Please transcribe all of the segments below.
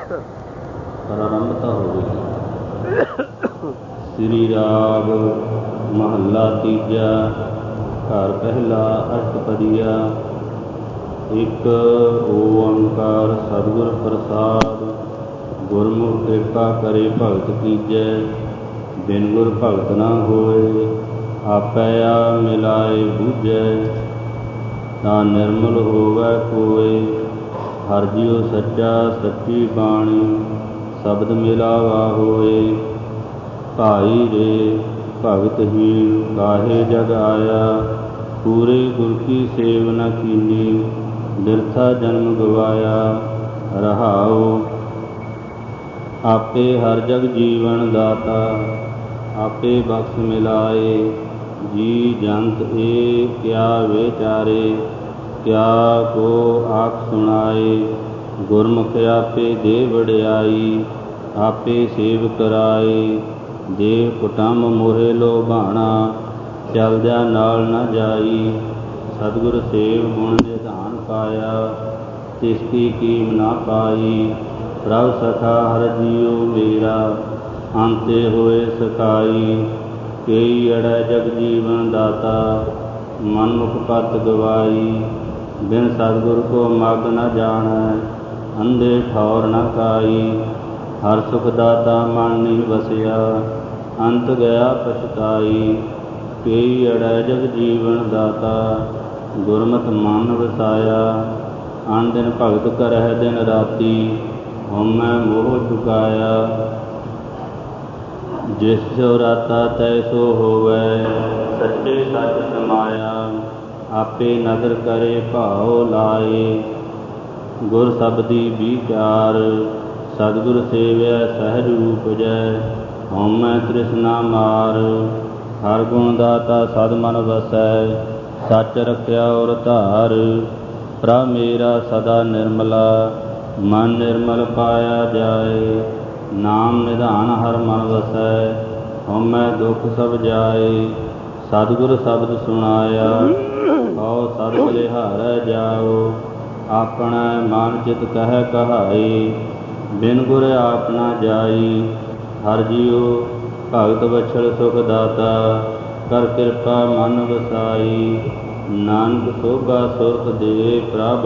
ਆਰੰਭਤਾ ਹੋਵੇਗੀ। ਸ੍ਰੀ ਰਾਗ ਮਹੱਲਾ ਤੀਜਾ, ਘਰ ਪਹਿਲਾ ਅਸ਼ਟਪਦੀਆ। ਇੱਕ ਓੰਕਾਰ ਸਤਿਗੁਰ ਪ੍ਰਸਾਦਿ, ਗੁਰਮੁਖ ਕਿਰਪਾ ਕਰੇ ਭਗਤ ਕੀਜੈ। ਬਿਨ ਗੁਰ ਭਗਤ ਨਾ ਹੋਏ, ਆਪੈ ਆ ਮਿਲਾਏ ਬੂਝੈ। ਤਾਂ ਨਿਰਮਲ ਹੋਵੈ ਕੋਇ, ਹਰਿ ਜੀਉ ਸੱਚਾ ਸੱਚੀ ਬਾਣੀ। ਸ਼ਬਦ ਮਿਲਾਵਾ ਹੋਏ, ਭਾਈ ਰੇ ਭਗਤਹੀਨ ਕਾਹੇ ਜਗ ਆਇਆ। ਪੂਰੇ ਗੁਰ ਕੀ ਸੇਵ ਨ ਕੀਨੀ, ਬਿਰਥਾ ਜਨਮ ਗਵਾਇਆ। ਰਹਾਉ ਆਪੇ ਹਰ ਜਗ ਜੀਵਨ ਦਾਤਾ, ਆਪੇ ਬਖਸ਼ ਮਿਲਾਏ। ਜੀ ਜੰਤ ਏ ਕਿਆ ਵਿਚਾਰੇ, ਕਿਆ ਕੋ ਆਖ ਸੁਣਾਏ। ਗੁਰਮੁਖ ਆਪੇ ਦੇ ਵਡਿਆਈ, ਆਪੇ ਸੇਵ ਕਰਾਏ। ਦੇਹ ਕੁਟੰਬ ਮੋਹਿ ਲੋਭਾਣਾ, ਚਲਦਿਆਂ ਨਾਲ ਨ ਜਾਈ। ਸਤਿਗੁਰ ਸੇਵ ਗੁਣ ਨਿਧਾਨ ਪਾਇਆ, ਤਿਸ ਕੀ ਕੀਮ ਨਾ ਪਾਈ। ਪ੍ਰਭ ਸਖਾ ਹਰਿ ਜੀਉ ਮੇਰਾ, ਅੰਤੇ ਹੋਏ ਸਖਾਈ। ਕਈ ਅੜੈ ਜਗ ਜੀਵਨ ਦਾਤਾ, ਮਨਮੁਖ ਪਤ ਗਵਾਈ। ਬਿਨ ਸਤਿਗੁਰ ਕੋ ਮਗ ਨ ਜਾਣੈ, ਅੰਧੇ ਠੌਰ ਨ ਖਾਈ। ਹਰ ਸੁਖ ਦਾਤਾ ਮਨ ਨਹੀਂ ਵਸਿਆ, ਅੰਤ ਗਿਆ ਪਛਤਾਈ। ਕਈ ਅੜੈ ਜਗ ਜੀਵਨ ਦਾਤਾ, ਗੁਰਮਤਿ ਮਨ ਵਸਾਇਆ। ਅਨ ਦਿਨ ਭਗਤ ਕਰਹਿ ਦਿਨ ਰਾਤੀ, ਹਉਮੈ ਮੋਹ ਚੁਕਾਇਆ। ਜਿਸ ਸੋ ਰਾਤਾ ਤੈਸੋ ਹੋਵੈ, ਸੱਚੇ ਸੱਚ ਸਮਾਇਆ। ਆਪੇ ਨਦਰ ਕਰੇ ਭਾਉ ਲਾਏ, ਗੁਰ ਸ਼ਬਦੀ ਵਿਚਾਰ। ਸਤਿਗੁਰ ਸੇਵਿਆ ਸਹਿਜ ਉਪਜੈ, ਹਉਮੈ ਤ੍ਰਿਸ਼ਨਾ ਮਾਰ। ਹਰ ਗੁਣ ਦਾਤਾ ਸਦ ਮਨ ਵਸੈ, ਸੱਚ ਰਖਿਆ ਔਰ ਧਾਰ। ਪ੍ਰਭ ਮੇਰਾ ਸਦਾ ਨਿਰਮਲਾ, ਮਨ ਨਿਰਮਲ ਪਾਇਆ ਜਾਏ। ਨਾਮ ਨਿਧਾਨ ਹਰ ਮਨ ਵਸੈ, ਹਉਮੈ ਦੁਖ ਸਭ ਜਾਏ। ਸਤਿਗੁਰ ਸ਼ਬਦ ਸੁਣਾਇਆ, ਹਉ ਸਦ ਬਲਿਹਾਰੈ ਜਾਉ। ਆਪਣਾ ਮਨ ਚਿਤ ਕਹਿ ਕਹਾਈ, ਬਿਨ ਗੁਰ ਆਪ ਨ ਜਾਈ। ਹਰਿ ਜੀਉ ਭਗਤ ਬਛੜ ਸੁਖ ਦਾਤਾ, ਕਰ ਕਿਰਪਾ ਮਨ ਵਸਾਈ। ਨਾਨਕ ਸੋਭਾ ਸੁਰਤ ਦੇ ਪ੍ਰਭ,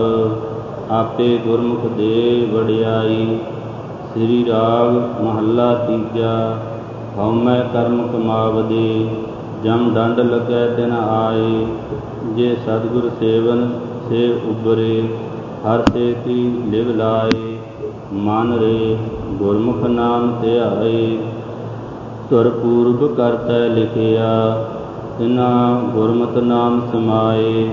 ਆਪੇ ਗੁਰਮੁਖ ਦੇ ਵਡਿਆਈ। ਸ੍ਰੀ ਰਾਗ ਮਹੱਲਾ ਤੀਜਾ। ਹਉਮੈ ਕਰਮ ਕਮਾਵਦੇ, ਜਮ ਦੰਡ ਲੱਗੈ ਤਿਨ ਆਏ। ਜੇ ਸਤਿਗੁਰ ਸੇਵਨ ਸੇ ਉਬਰੇ, ਹਰਿ ਸੇਤੀ ਲਿਵ ਲਾਏ। ਮਨ ਰੇ ਗੁਰਮੁਖ ਨਾਮ ਧਿਆਏ, ਧੁਰ ਪੂਰਬ ਕਰਤੈ ਲਿਖਿਆ। ਤਿਨਾ ਗੁਰਮਤਿ ਨਾਮ ਸਮਾਏ।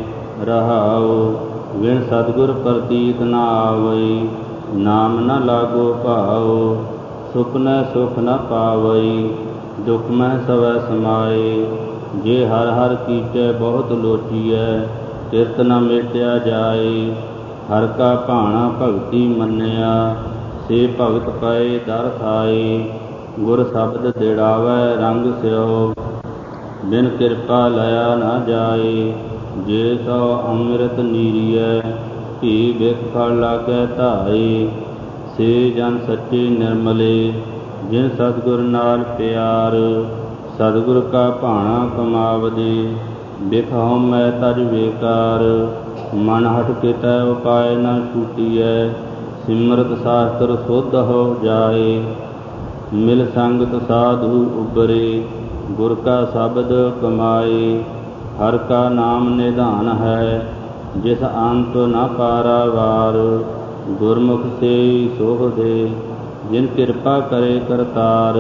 ਰਹਾਉ ਵਿਣ ਸਤਿਗੁਰ ਪ੍ਰਤੀਤ ਨ ਆਵਈ, ਨਾਮ ਨ ਲਾਗੋ ਭਾਉ। ਸੁਪਨੈ ਸੁਖ ਨ ਪਾਵਈ, ਦੁਖ ਮਹਿ ਸਵੈ ਸਮਾਏ। ਜੇ ਹਰਿ ਹਰਿ ਕੀਚੈ ਬਹੁਤ ਲੋਚੀਐ, ਕਿਰਤ ਨ ਮੇਟਿਆ ਜਾਏ। ਹਰਿ ਕਾ ਭਾਣਾ ਭਗਤੀ ਮੰਨਿਆ, ਸੇ ਭਗਤ ਪਏ ਦਰ ਥਾਏ। ਗੁਰ ਸ਼ਬਦ ਦਿੜਾਵੈ ਰੰਗ ਸਿਉ, ਬਿਨ ਕਿਰਪਾ ਲਿਆ ਨ ਜਾਏ। ਜੇ ਸੋ ਅੰਮ੍ਰਿਤ ਨੀਰੀਐ, ਭੀ ਬਿਖ ਫਲ ਲਾਗੈ ਧਾਏ। ਸੇ ਜਨ ਸੱਚੇ ਨਿਰਮਲੇ, ਜਿਨ ਸਤਿਗੁਰ ਨਾਲ ਪਿਆਰ। ਸਤਿਗੁਰ ਕਾ ਭਾਣਾ ਕਮਾਵਦੇ, ਬਿਖ ਹਉਮੈ ਤਜ ਬੇਕਾਰ। ਮਨ ਹਠ ਕਿਤੈ ਉਪਾਇ ਨ ਛੂਟੀਐ, ਸਿਮਰਤ ਸ਼ਾਸਤਰ ਸੁਧ ਹੋ ਜਾਏ। ਮਿਲ ਸੰਗਤ ਸਾਧੂ ਉਬਰੇ, ਗੁਰ ਕਾ ਸ਼ਬਦ ਕਮਾਏ। ਹਰਿ ਕਾ ਨਾਮ ਨਿਧਾਨ ਹੈ, ਜਿਸ ਅੰਤ ਨ ਪਾਰਾਵਾਰ। ਗੁਰਮੁਖ ਸੇਈ ਸੋਹ ਦੇ, ਜਿਨ ਕਿਰਪਾ ਕਰੇ ਕਰਤਾਰ।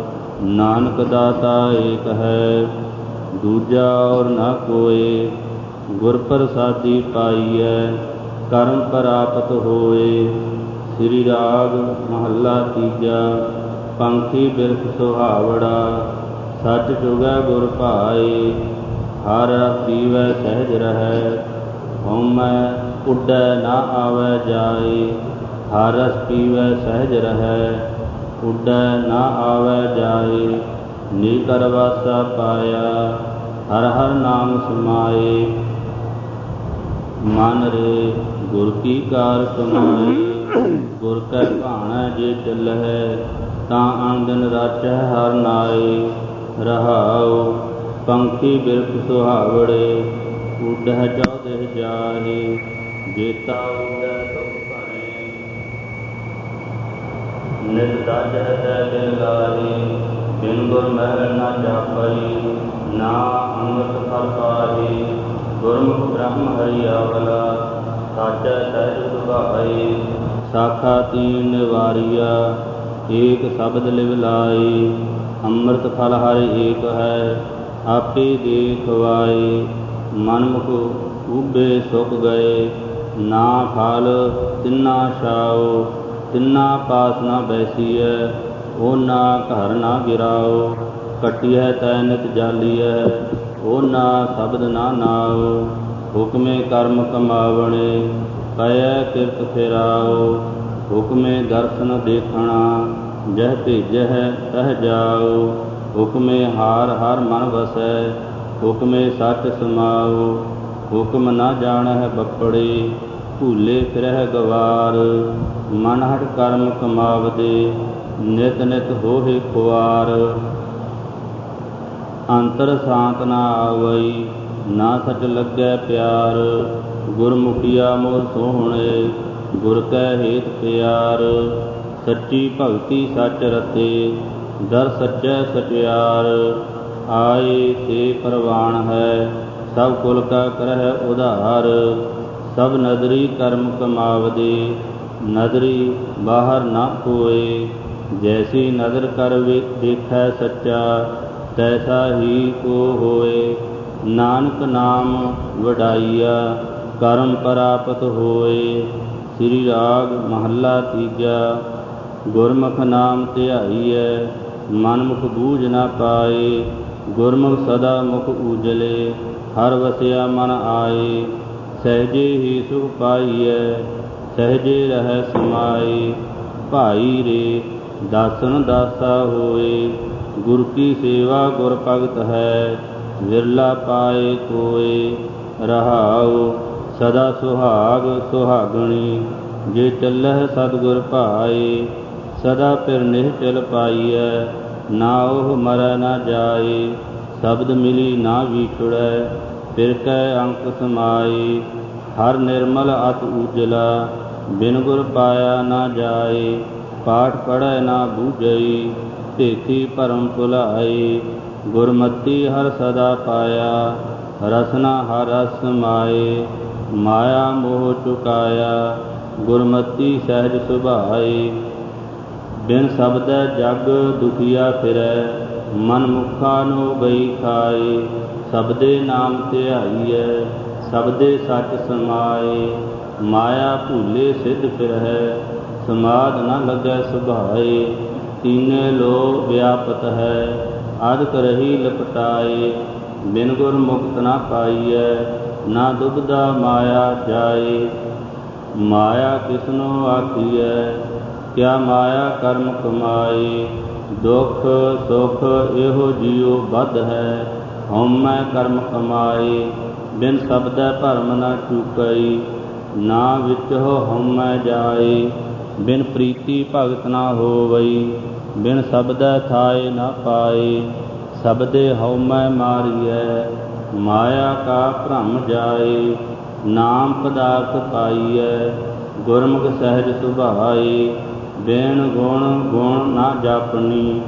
ਨਾਨਕ ਦਾਤਾ ਏਕ ਹੈ, ਦੂਜਾ ਔਰ ਨ ਕੋਇ। ਗੁਰ ਪ੍ਰਸਾਦੀ ਪਾਈਐ, ਕਰਮ ਪ੍ਰਾਪਤ ਹੋਏ। ਸ੍ਰੀ ਰਾਗ ਮਹੱਲਾ ਤੀਜਾ। ਪੰਖੀ ਬਿਰਖ ਸੁਹਾਵੜਾ, ਸੱਚ ਚੁਗੈ ਗੁਰ ਭਾਏ। ਹਰਿ ਰਸ ਪੀਵੈ ਸਹਿਜ ਰਹੈ, ਹਉਮੈ ਉੱਡੈ ਨ ਆਵੈ ਜਾਏ। ਹਰਿ ਰਸ ਪੀਵੈ ਸਹਿਜ ਰਹੈ, ਉੱਡੈ ਨ ਆਵੈ ਜਾਏ। ਨੀਕਰ ਵਾਸਾ ਪਾਇਆ, ਹਰਿ ਹਰਿ ਨਾਮ ਸਮਾਏ। ਮਨ ਰੇ ਗੁਰ ਕੀ ਕਾਰ ਕਮਾਈ, ਗੁਰ ਕੈ ਭਾਣੈ ਜੇ ਚੱਲਹਿ, ਤਾਂ ਅਣ ਦਿਨ ਰਾਚੈ ਹਰਿ ਨਾਏ। ਰਹਾਉ ਪੰਖੀ ਬਿਰਖ ਸੁਹਾਵੜੇ, ਉੱਡਹਿ ਚੌਦਹਿ ਜਾਹੇ। ਜੇਤਾ ਉੱਡੈ ਸੁਖ ਭਣੇ, ਨਿਤ ਰਾਜਹਿ ਤੈ ਦਿਨ ਲਾਹੇ। ਬਿਨ ਗੁਰ ਮਹਿ ਨਾ ਜਾਪਈ, ਨਾ ਅੰਮ੍ਰਿਤ ਫਲ ਪਾਹੇ। ਗੁਰਮੁਖ ਬ੍ਰਹਮ ਹਰਿ ਆਵਲਾ, ਸਾਚੈ ਸਹਿਜ ਸੁਭਾਏ। ਸਾਖਾ ਤੀਨ ਨਿਵਾਰੀਆ, ਏਕ ਸ਼ਬਦ ਲਿਵ ਲਾਏ। ਅੰਮ੍ਰਿਤ ਫਲ ਹਰਿ ਏਕ ਹੈ, ਆਪੇ ਦੇ ਖਵਾਏ। ਮਨਮੁਖ ਉਭੇ ਸੁਖ ਗਏ, ਨਾ ਫਲ ਤਿੰਨਾ ਛਾਓ। ਤਿੰਨਾ ਪਾਸ ਨਾ ਬੈਸੀਐ, ਓਨਾ ਘਰ ਨਾ ਗਿਰਾਓ। ਕੱਟੀਐ ਤੈ ਨਿਤ ਜਾਲੀਐ, ਓਨਾ ਸ਼ਬਦ ਨਾ ਨਾਓ। ਹੁਕਮੇ ਕਰਮ ਕਮਾਵਣੇ, ਕਹੈ ਕਿਰਤ ਫਿਰਾਓ। ਹੁਕਮੇ ਦਰਸ਼ਨ ਦੇਖਣਾ, ਜਹ ਭੇਜਹਿ ਤਹ ਜਾਓ। ਹੁਕਮੇ ਹਾਰ ਹਰ ਮਨ ਵਸੈ, ਹੁਕਮੇ ਸੱਚ ਸਮਾਓ। ਹੁਕਮ ਨਾ ਜਾਣਹਿ ਬੱਪੜੇ, ਭੂਲੇ ਫਿਰਹਿ ਗਵਾਰ। ਮਨ ਹਠ ਕਰਮ ਕਮਾਵਦੇ, ਨਿਤ ਨਿਤ ਹੋਹਿ ਖੁਆਰ। ਅੰਤਰ ਸ਼ਾਂਤ ਨਾ ਆਵਈ, ਨਾ ਸਚ ਲੱਗੈ ਪਿਆਰ। ਗੁਰਮੁਖੀਆ ਮੋਹ ਸੋਹਣੇ, ਗੁਰ ਕੈ ਹੇਤ ਪਿਆਰ। ਸੱਚੀ ਭਗਤੀ ਸੱਚ ਰਤੇ, ਦਰ ਸੱਚੈ ਸਚਿਆਰ। ਆਏ ਤੇ ਪ੍ਰਵਾਨ ਹੈ, ਸਭ ਕੁਲ ਕਾ ਕਰਹਿ ਉਧਾਰ। ਸਭ ਨਦਰੀ ਕਰਮ ਕਮਾਵਦੇ, ਨਦਰੀ ਬਾਹਰ ਨਾ ਕੋਏ। ਜੈਸੀ ਨਦਰ ਕਰ ਦੇਖੈ ਸੱਚਾ, ਤੈਸਾ ਹੀ ਕੋ ਹੋਏ। ਨਾਨਕ ਨਾਮ ਵਡਾਈਆ, ਕਰਮ ਪ੍ਰਾਪਤ ਹੋਏ। ਸ੍ਰੀ ਰਾਗ ਮਹੱਲਾ ਤੀਜਾ। ਗੁਰਮੁਖ ਨਾਮ ਧਿਆਈਐ, ਮਨਮੁਖ ਬੂਝ ਨਾ ਪਾਏ। ਗੁਰਮੁਖ ਸਦਾ ਮੁਖ ਊਜਲੇ, ਹਰਿ ਵਸਿਆ ਮਨ ਆਏ। ਸਹਿਜੇ ਹੀ ਸੁਖ ਪਾਈਐ, ਸਹਿਜੇ ਰਹਿ ਸਮਾਏ। ਭਾਈ ਰੇ ਦਾਸਨ ਦਾਸਾ ਹੋਏ, ਗੁਰ ਕੀ ਸੇਵਾ ਗੁਰ ਭਗਤ ਹੈ। ਵਿਰਲਾ ਪਾਏ ਕੋਏ, ਰਹਾਉ ਸਦਾ ਸੁਹਾਗ ਸੁਹਾਗਣੀ। ਜੇ ਚੱਲਹਿ ਸਤਿਗੁਰ ਭਾਏ, ਸਦਾ ਫਿਰ ਨਿਹਚਲ ਪਾਈਐ। ਨਾ ਉਹ ਮਰੈ ਨਾ ਜਾਏ, ਸ਼ਬਦ ਮਿਲੀ ਨਾ ਵਿਛੁੜੈ। ਫਿਰ ਕੈ ਅੰਕ ਸਮਾਏ, ਹਰ ਨਿਰਮਲ ਅਤਿ ਊਜਲਾ। ਬਿਨ ਗੁਰ ਪਾਇਆ ਨਾ ਜਾਏ, ਪਾਠ ਪੜ੍ਹੈ ਨਾ ਬੂਝਈ। ਭੇਖੀ ਭਰਮ ਭੁਲਾਏ, ਗੁਰਮਤੀ ਹਰਿ ਸਦਾ ਪਾਇਆ। ਰਸਨਾ ਹਰਿ ਰਸ ਸਮਾਏ, ਮਾਇਆ ਮੋਹ ਚੁਕਾਇਆ। ਗੁਰਮਤੀ ਸਹਿਜ ਸੁਭਾਏ, ਬਿਨ ਸ਼ਬਦੈ ਜਗ ਦੁਖੀਆ ਫਿਰੈ। ਮਨ ਮੁਖਾ ਨੋ ਗਈ ਖਾਏ, ਸ਼ਬਦੇ ਨਾਮ ਧਿਆਈਐ। ਸ਼ਬਦੇ ਸੱਚ ਸਮਾਏ, ਮਾਇਆ ਭੂਲੇ ਸਿੱਧ ਫਿਰਹਿ। ਸਮਾਧ ਨ ਲੱਗੈ ਸੁਭਾਏ, ਤੀਨੇ ਲੋ ਵਿਆਪਤ ਹੈ। ਅਦਕ ਰਹੀ ਲਪਟਾਏ, ਬਿਨ ਗੁਰ ਮੁਕਤ ਨਾ ਪਾਈਐ। ਨਾ ਦੁਬਦਾ ਮਾਇਆ ਜਾਏ, ਮਾਇਆ ਕਿਸਨੋ ਆਖੀਐ। ਕਿਆ ਮਾਇਆ ਕਰਮ ਕਮਾਏ, ਦੁਖ ਸੁਖ ਇਹੋ ਜਿਉ ਬਧ ਹੈ। ਹਉਮੈ ਕਰਮ ਕਮਾਏ, ਬਿਨ ਸ਼ਬਦੈ ਭਰਮ ਨਾ ਚੂਕਈ। ਨਾ ਵਿਚਹੁ ਹਉਮੈ ਜਾਏ, ਬਿਨ ਪ੍ਰੀਤੀ ਭਗਤ ਨਾ ਹੋਵਈ। ਬਿਨ ਸ਼ਬਦੈ ਥਾਏ ਨਾ ਪਾਏ, ਸ਼ਬਦੇ ਹਉਮੈ ਮਾਰੀਐ। ਮਾਇਆ ਕਾ ਭ੍ਰਮ ਜਾਏ, ਨਾਮ ਪਦਾਰਥ ਪਾਈਐ। ਗੁਰਮੁਖ ਸਹਿਜ ਸੁਭਾਏ, ਬਿਨ ਗੁਣ ਗੁਣ ਨਾ ਜਾਪਣੀ।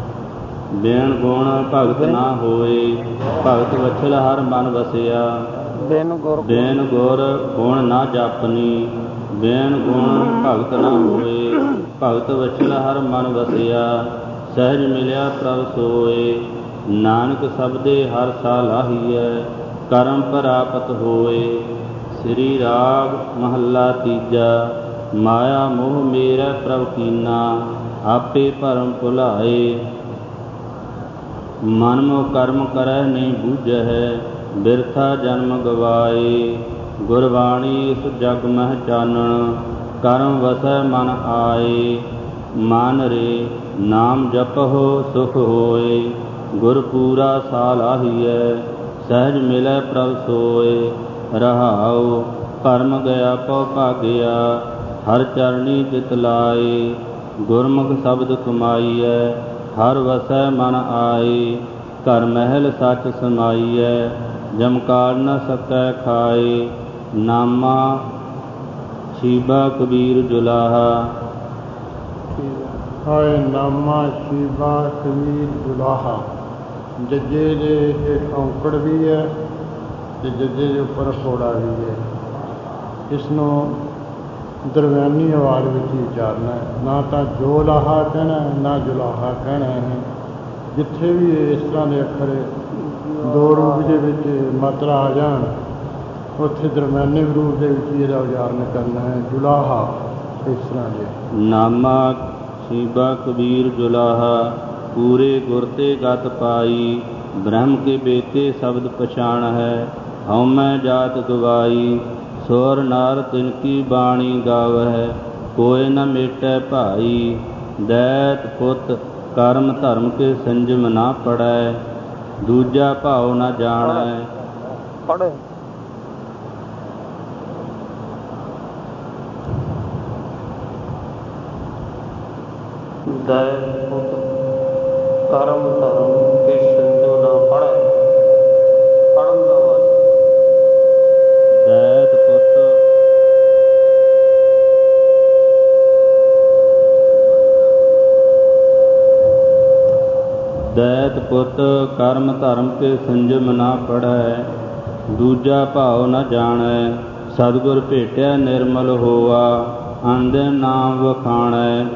ਬਿਨ ਗੁਣ ਭਗਤ ਨਾ ਹੋਏ, ਭਗਤ ਵਛਲ ਹਰ ਮਨ ਵਸਿਆ। ਬਿਨ ਗੁਰ ਗੁਣ ਨਾ ਜਾਪਨੀ, ਬਿਨ ਗੁਣ ਭਗਤ ਨਾ ਹੋਏ। ਭਗਤ ਵਛਲ ਹਰ ਮਨ ਵਸਿਆ, ਸਹਿਜ ਮਿਲਿਆ ਪ੍ਰਭ ਸੋਏ। ਨਾਨਕ ਸਬਦੇ ਹਰਿ ਸਾਲਾਹੀਐ, ਕਰਮ ਪ੍ਰਾਪਤ ਹੋਏ। ਸ੍ਰੀ ਰਾਗ ਮਹੱਲਾ ਤੀਜਾ। ਮਾਇਆ ਮੋਹ ਮੇਰਾ ਪ੍ਰਭ ਕੀਨਾ, ਆਪੇ ਭਰਮ ਭੁਲਾਏ। ਮਨ ਮੋਹ ਕਰਮ ਕਰੈ ਨਹੀਂ ਬੂਝਹਿ, ਬਿਰਥਾ ਜਨਮ ਗਵਾਏ। ਗੁਰਬਾਣੀ ਇਸ ਜਗ ਮਹਿ ਚਾਨਣ, ਕਰਮ ਵਸੈ ਮਨ ਆਏ। ਮਨ ਰੇ ਨਾਮ ਜਪਹੁ ਸੁਖ ਹੋਏ, ਗੁਰ ਪੂਰਾ ਸਾਲਾਹੀਐ। ਸਹਿਜ ਮਿਲੈ ਪ੍ਰਭ ਸੋਏ, ਰਹਾਉ ਭਰਮ ਗਿਆ ਪਉ ਭਾਗਿਆ। ਹਰ ਚਰਣੀ ਚਿਤ ਲਾਏ। ਗੁਰਮੁਖ ਸ਼ਬਦ ਕਮਾਈਐ, ਹਰ ਵਸੈ ਮਨ ਆਏ। ਘਰ ਮਹਿਲ ਸੱਚ ਸਮਾਈਐ, ਜਮਕਾਲ ਨ ਸਕੈ ਖਾਏ। ਨਾਮਾ ਸ਼ੀਬਾ ਕਬੀਰ ਜੁਲਾਹਾ। ਹਾਏ ਨਾਮਾ ਸ਼ੀਬਾ ਕਬੀਰ ਜੁਲਾਹਾ। ਜੱਜੇ ਦੇ ਹੇਠ ਔਂਕੜ ਵੀ ਹੈ ਅਤੇ ਜੱਜੇ ਦੇ ਉੱਪਰ ਹੋੜਾ ਵੀ ਹੈ। ਇਸ ਨੂੰ ਦਰਮਿਆਨੀ ਆਵਾਜ਼ ਵਿੱਚ ਹੀ ਉਚਾਰਨਾ ਹੈ, ਨਾ ਤਾਂ ਜੋ ਲਾਹਾ ਕਹਿਣਾ ਨਾ ਜੁਲਾਹਾ ਕਹਿਣਾ ਹੈ। ਜਿੱਥੇ ਵੀ ਇਸ ਤਰ੍ਹਾਂ ਦੇ ਅੱਖਰ ਦੋ ਰੂਪ ਦੇ ਵਿੱਚ ਮਾਤਰਾ ਆ ਜਾਣ, ਉੱਥੇ ਦਰਮਿਆਨੇ ਰੂਪ ਦੇ ਵਿੱਚ ਇਹਦਾ ਉਚਾਰਨ ਕਰਨਾ ਹੈ, ਜੁਲਾਹਾ। ਇਸ ਤਰ੍ਹਾਂ ਦੇ ਨਾਮਾ ਸ਼ੀਬਾ ਕਬੀਰ ਜੁਲਾਹਾ, ਪੂਰੇ ਗੁਰ ਤੇ ਗਤ ਪਾਈ। ਬ੍ਰਹਮ ਕੇ ਬੇਤੇ ਸ਼ਬਦ ਪਛਾਣ ਹੈ, ਹਉਮੈ ਜਾਤ ਗਵਾਈ। ਸੁਰ ਨਰ ਤਿਨ ਕੀ ਬਾਣੀ ਗਾਵਹਿ, ਕੋਇ ਨ ਮੇਟੈ ਭਾਈ। ਦੈਤ ਪੁੱਤ ਕਰਮ ਧਰਮ ਕੇ ਸੰਜਮ ਨਾ ਪੜੈ, ਦੂਜਾ ਭਾਉ ਨ ਜਾਣੈ। ਦੈਤ ਪੁੱਤ ਕਰਮ ਧਰਮ ਕੇ ਸੰਜਮ ਨਾ ਪੜੈ। ਪੜ੍ਹਨ ਦਾ ਵਾਚਕ ਦੈਤ ਪੁੱਤ ਦੈਤ ਪੁੱਤ ਕਰਮ ਧਰਮ ਕੇ ਸੰਜਮ ਨਾ ਪੜ੍ਹੈ, ਦੂਜਾ ਭਾਉ ਨ ਜਾਣੈ। ਸਤਿਗੁਰ ਭੇਟਿਆ ਨਿਰਮਲ ਹੋਆ, ਅੰਦਿਨ ਨਾਮ ਵਖਾਣੈ।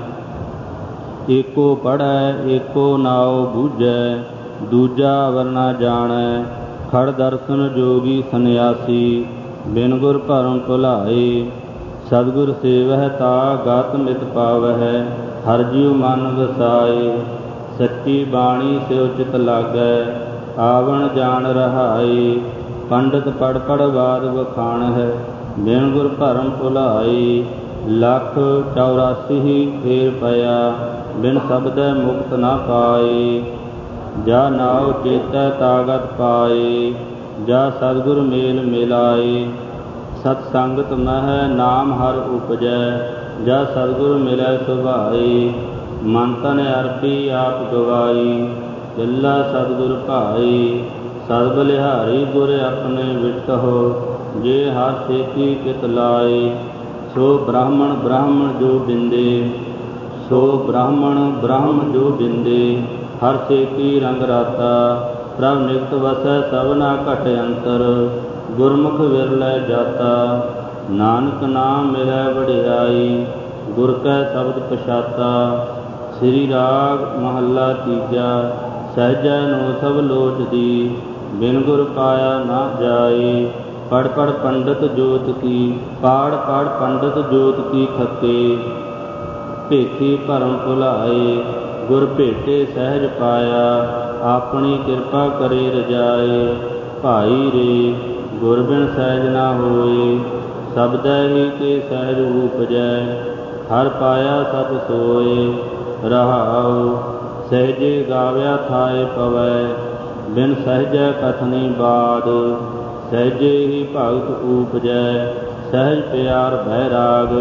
ਏਕੋ ਪੜ੍ਹੈ ਏਕੋ ਨਾਉ ਬੂਝੈ, ਦੂਜਾ ਅਵਰ ਨ ਜਾਣੈ। ਖੜ ਦਰਸ਼ਨ ਜੋਗੀ ਸੰਨਿਆਸੀ, ਬਿਨ ਗੁਰ ਭਰਮ ਭੁਲਾਏ। ਸਤਿਗੁਰ ਸੇਵਹਿ ਤਾ ਗਤ ਮਿਤ ਪਾਵਹਿ, ਹਰਿ ਜਿਉ ਮਨ ਵਸਾਏ। ਸੱਚੀ ਬਾਣੀ ਸਿਉ ਚਿਤ ਲਾਗੈ, ਆਵਣ ਜਾਣ ਰਹਾਏ। ਪੰਡਿਤ ਪੜ੍ਹ ਪੜ੍ਹ ਬਾਦ ਵਖਾਣਹਿ, ਬਿਨ ਗੁਰ ਭਰਮ ਭੁਲਾਏ। ਲੱਖ 84 ਫੇਰ ਪਿਆ, ਬਿਨ ਸ਼ਬਦੈ ਮੁਕਤ ਨ ਪਾਏ। ਜਾ ਨਾਉ ਚੇਤੈ ਤਾਗਤ ਪਾਏ, ਜਾ ਸਤਿਗੁਰ ਮੇਲ ਮਿਲਾਏ। ਸਤ ਸੰਗਤ ਮਹਿ ਨਾਮ ਹਰਿ ਉਪਜੈ, ਜਾ ਸਤਿਗੁਰ ਮਿਲੈ ਸੁਭਾਏ। ਮਨ ਤਨ ਅਰਪੀ ਆਪ ਗਵਾਈ, ਚੱਲਾ ਸਤਿਗੁਰ ਭਾਈ। ਸਦ ਬਲਿਹਾਰੀ ਗੁਰ ਆਪਣੇ ਵਿਟਹੁ, ਜੇ ਹਰ ਸੇਤੀ ਚਿਤ ਲਾਏ। ਸੋ ਬ੍ਰਾਹਮਣ ਬ੍ਰਾਹਮਣ ਜੋ ਬਿੰਦੇ, ਸੋ ਬ੍ਰਾਹਮਣ ਬ੍ਰਾਹਮਣ ਜੋ ਬਿੰਦੇ। ਹਰ ਸੇਤੀ ਰੰਗ ਰਾਤਾ, ਪ੍ਰਭ ਨਿਕਟ ਵਸੈ ਸਭਨਾ ਘਟ ਅੰਤਰ। ਗੁਰਮੁਖ ਵਿਰਲੈ ਜਾਤਾ, ਨਾਨਕ ਨਾਮ ਮਿਲੈ ਵਡਿਆਈ। ਗੁਰ ਕੈ ਸ਼ਬਦ ਪਛਾਤਾ। ਸ੍ਰੀ ਰਾਗ ਮਹੱਲਾ ਤੀਜਾ। ਸਹਿਜੈ ਨੋ ਸਭ ਲੋਚਦੀ, ਬਿਨ ਗੁਰ ਪਾਇਆ ਨਾ ਜਾਏ। ਪੜ੍ਹ ਪੜ੍ਹ ਪੰਡਿਤ ਜੋਤ ਕੀ, ਪਾੜ ਪਾੜ ਪੰਡਿਤ ਜੋਤ ਕੀ ਖੱਕੇ। ਭੇਖੀ ਭਰਮ ਭੁਲਾਏ, ਗੁਰ ਭੇਟੇ ਸਹਿਜ ਪਾਇਆ। ਆਪਣੀ ਕਿਰਪਾ ਕਰੇ ਰਜਾਏ, ਭਾਈ ਰੇ ਗੁਰ ਬਿਨ ਸਹਿਜ ਨਾ ਹੋਏ। ਸਬਦੈ ਹੀ ਕੇ ਸਹਿਜ ਉਪਜੈ, ਹਰ ਪਾਇਆ ਸਚ ਸੋਏ। ਰਹਾਉ ਸਹਿਜੇ ਗਾਵਿਆ ਥਾਏ ਪਵੈ, ਬਿਨ ਸਹਿਜੈ ਕਥਨੀ ਬਾਦ। ਸਹਿਜੇ ਹੀ ਭਗਤ ਊਪਜੈ, ਸਹਿਜ ਪਿਆਰ ਬੈਰਾਗ।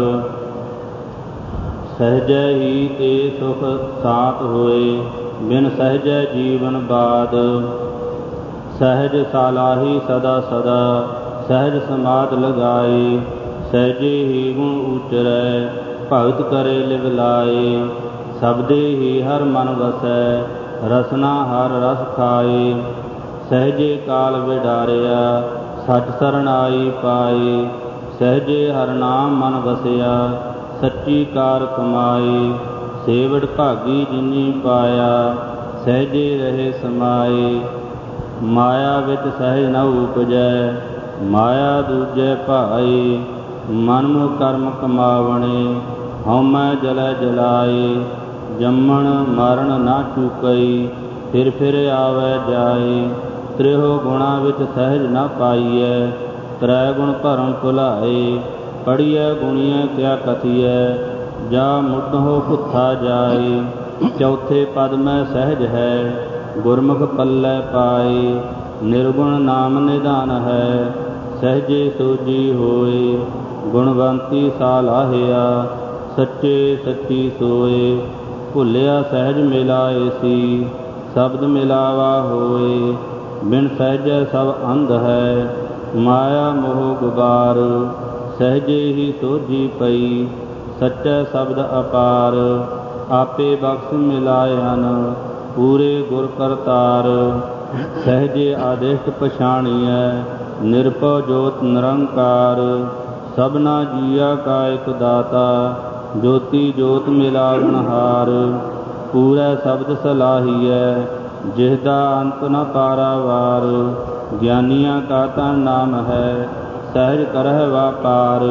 ਸਹਿਜੈ ਹੀ ਤੇ ਸੁਖ ਸਾਤ ਹੋਏ, ਬਿਨ ਸਹਿਜੈ ਜੀਵਨ ਬਾਦ। ਸਹਿਜ ਸਾਲਾਹੀ ਸਦਾ ਸਦਾ, ਸਹਿਜ ਸਮਾਧ ਲਗਾਏ। ਸਹਿਜੇ ਹੀ ਗੁਣ ਉਚਰੈ, ਭਗਤ ਕਰੇ ਲਿਵ ਲਾਏ। ਸਬਦੇ ਹੀ ਹਰ ਮਨ ਵਸੈ, ਰਸਨਾ ਹਰ ਰਸ ਖਾਏ। ਸਹਿਜੇ ਕਾਲ ਵਿਡਾਰਿਆ, ਸਚ ਸਰਣਾਈ ਪਾਏ। ਸਹਿਜੇ ਹਰ ਨਾਮ ਮਨ ਵਸਿਆ, ਸੱਚੀ ਕਾਰ ਕਮਾਏ। ਸੇਵੜ ਭਾਗੀ ਜਿਨੀ ਪਾਇਆ, ਸਹਿਜੇ ਰਹੇ ਸਮਾਏ। ਮਾਇਆ ਵਿੱਚ ਸਹਿਜ ਨ ਉਪਜੈ, ਮਾਇਆ ਦੂਜੈ ਭਾਈ। ਮਨ ਮੁਖ ਕਰਮ ਕਮਾਵਣੇ, ਹਉਮੈ ਜਲੈ ਜਲਾਏ। ਜੰਮਣ ਮਰਨ ਨਾ ਚੂਕਈ, ਫਿਰ ਫਿਰ ਆਵੈ ਜਾਏ। ਤ੍ਰਿਹੋ ਗੁਣਾ ਵਿੱਚ ਸਹਿਜ ਨ ਪਾਈਐ, ਤ੍ਰੈ ਗੁਣ ਭਰਮ ਭੁਲਾਏ। ਪੜ੍ਹੀਐ ਗੁਣੀਐ ਕਿਆ ਕਥੀਐ, ਜਾ ਮੁੱਢੋ ਭੁੱਥਾ ਜਾਏ। ਚੌਥੇ ਪਦ ਮੈਂ ਸਹਿਜ ਹੈ, ਗੁਰਮੁਖ ਪੱਲੇ ਪਾਏ। ਨਿਰਗੁਣ ਨਾਮ ਨਿਧਾਨ ਹੈ, ਸਹਿਜੇ ਸੋਜੀ ਹੋਏ। ਗੁਣਵੰਤੀ ਸਾਲਾਹਿਆ। ਸੱਚੇ ਸੱਚੀ ਸੋਏ, ਭੁੱਲਿਆ ਸਹਿਜ ਮਿਲਾਏ ਸੀ। ਸ਼ਬਦ ਮਿਲਾਵਾ ਹੋਏ, ਬਿਨ ਸਹਿਜੈ ਸਭ ਅੰਧ ਹੈ। ਮਾਇਆ ਮੋਹ ਗੁਬਾਰ, ਸਹਿਜੇ ਹੀ ਸੋਝੀ ਪਈ। ਸੱਚੈ ਸ਼ਬਦ ਅਪਾਰ, ਆਪੇ ਬਖਸ਼ ਮਿਲਾਇਨ। ਪੂਰੇ ਗੁਰ ਕਰਤਾਰ, ਸਹਿਜੇ ਆਦਿਸ਼ਟ ਪਛਾਣੀਐ। ਨਿਰਭਉ ਜੋਤ ਨਿਰੰਕਾਰ, ਸਭਨਾ ਜੀਆ ਕਾ ਇਕ ਦਾਤਾ। ਜੋਤੀ ਜੋਤ ਮਿਲਾਵਨਹਾਰ, ਪੂਰੈ ਸ਼ਬਦ ਸਲਾਹੀਐ। ਜਿਸਦਾ ਅੰਤ ਨ ਪਾਰਾਵਾਰ, ਗਿਆਨੀਆਂ ਕਾ ਤਾਂ ਨਾਮ ਹੈ। ਸਹਿਜ ਕਰਹਿ ਵਾਪਾਰ,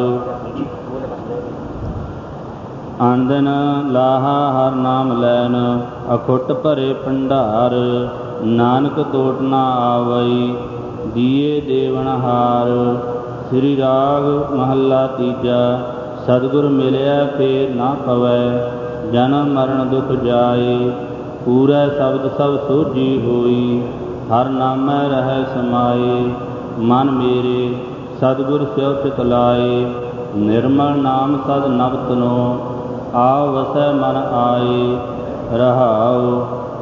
ਆਨੰਦਨ ਲਾਹਾ ਹਰ ਨਾਮ ਲੈਨ। ਅਖੁੱਟ ਭਰੇ ਭੰਡਾਰ, ਨਾਨਕ ਤੋਟ ਨਾ ਆਵਈ। ਦੀਏ ਦੇਵਨਹਾਰ। ਸ੍ਰੀ ਰਾਗ ਮਹੱਲਾ ਤੀਜਾ। ਸਤਿਗੁਰ ਮਿਲਿਆ ਫੇਰ ਨਾ ਪਵੈ, ਜਨਮ ਮਰਨ ਦੁਖ ਜਾਏ। ਪੂਰੈ ਸ਼ਬਦ ਸਭ ਸੋਝੀ ਹੋਈ, ਹਰ ਨਾਮੈ ਰਹਿ ਸਮਾਏ। ਮਨ ਮੇਰੇ ਸਤਿਗੁਰ ਸਿਉ ਚਿਤ ਲਾਏ, ਨਿਰਮਲ ਨਾਮ ਸਦ ਨਵ ਤਨੋ। ਆਵ ਵਸੈ ਮਨ ਆਏ, ਰਹਾਉ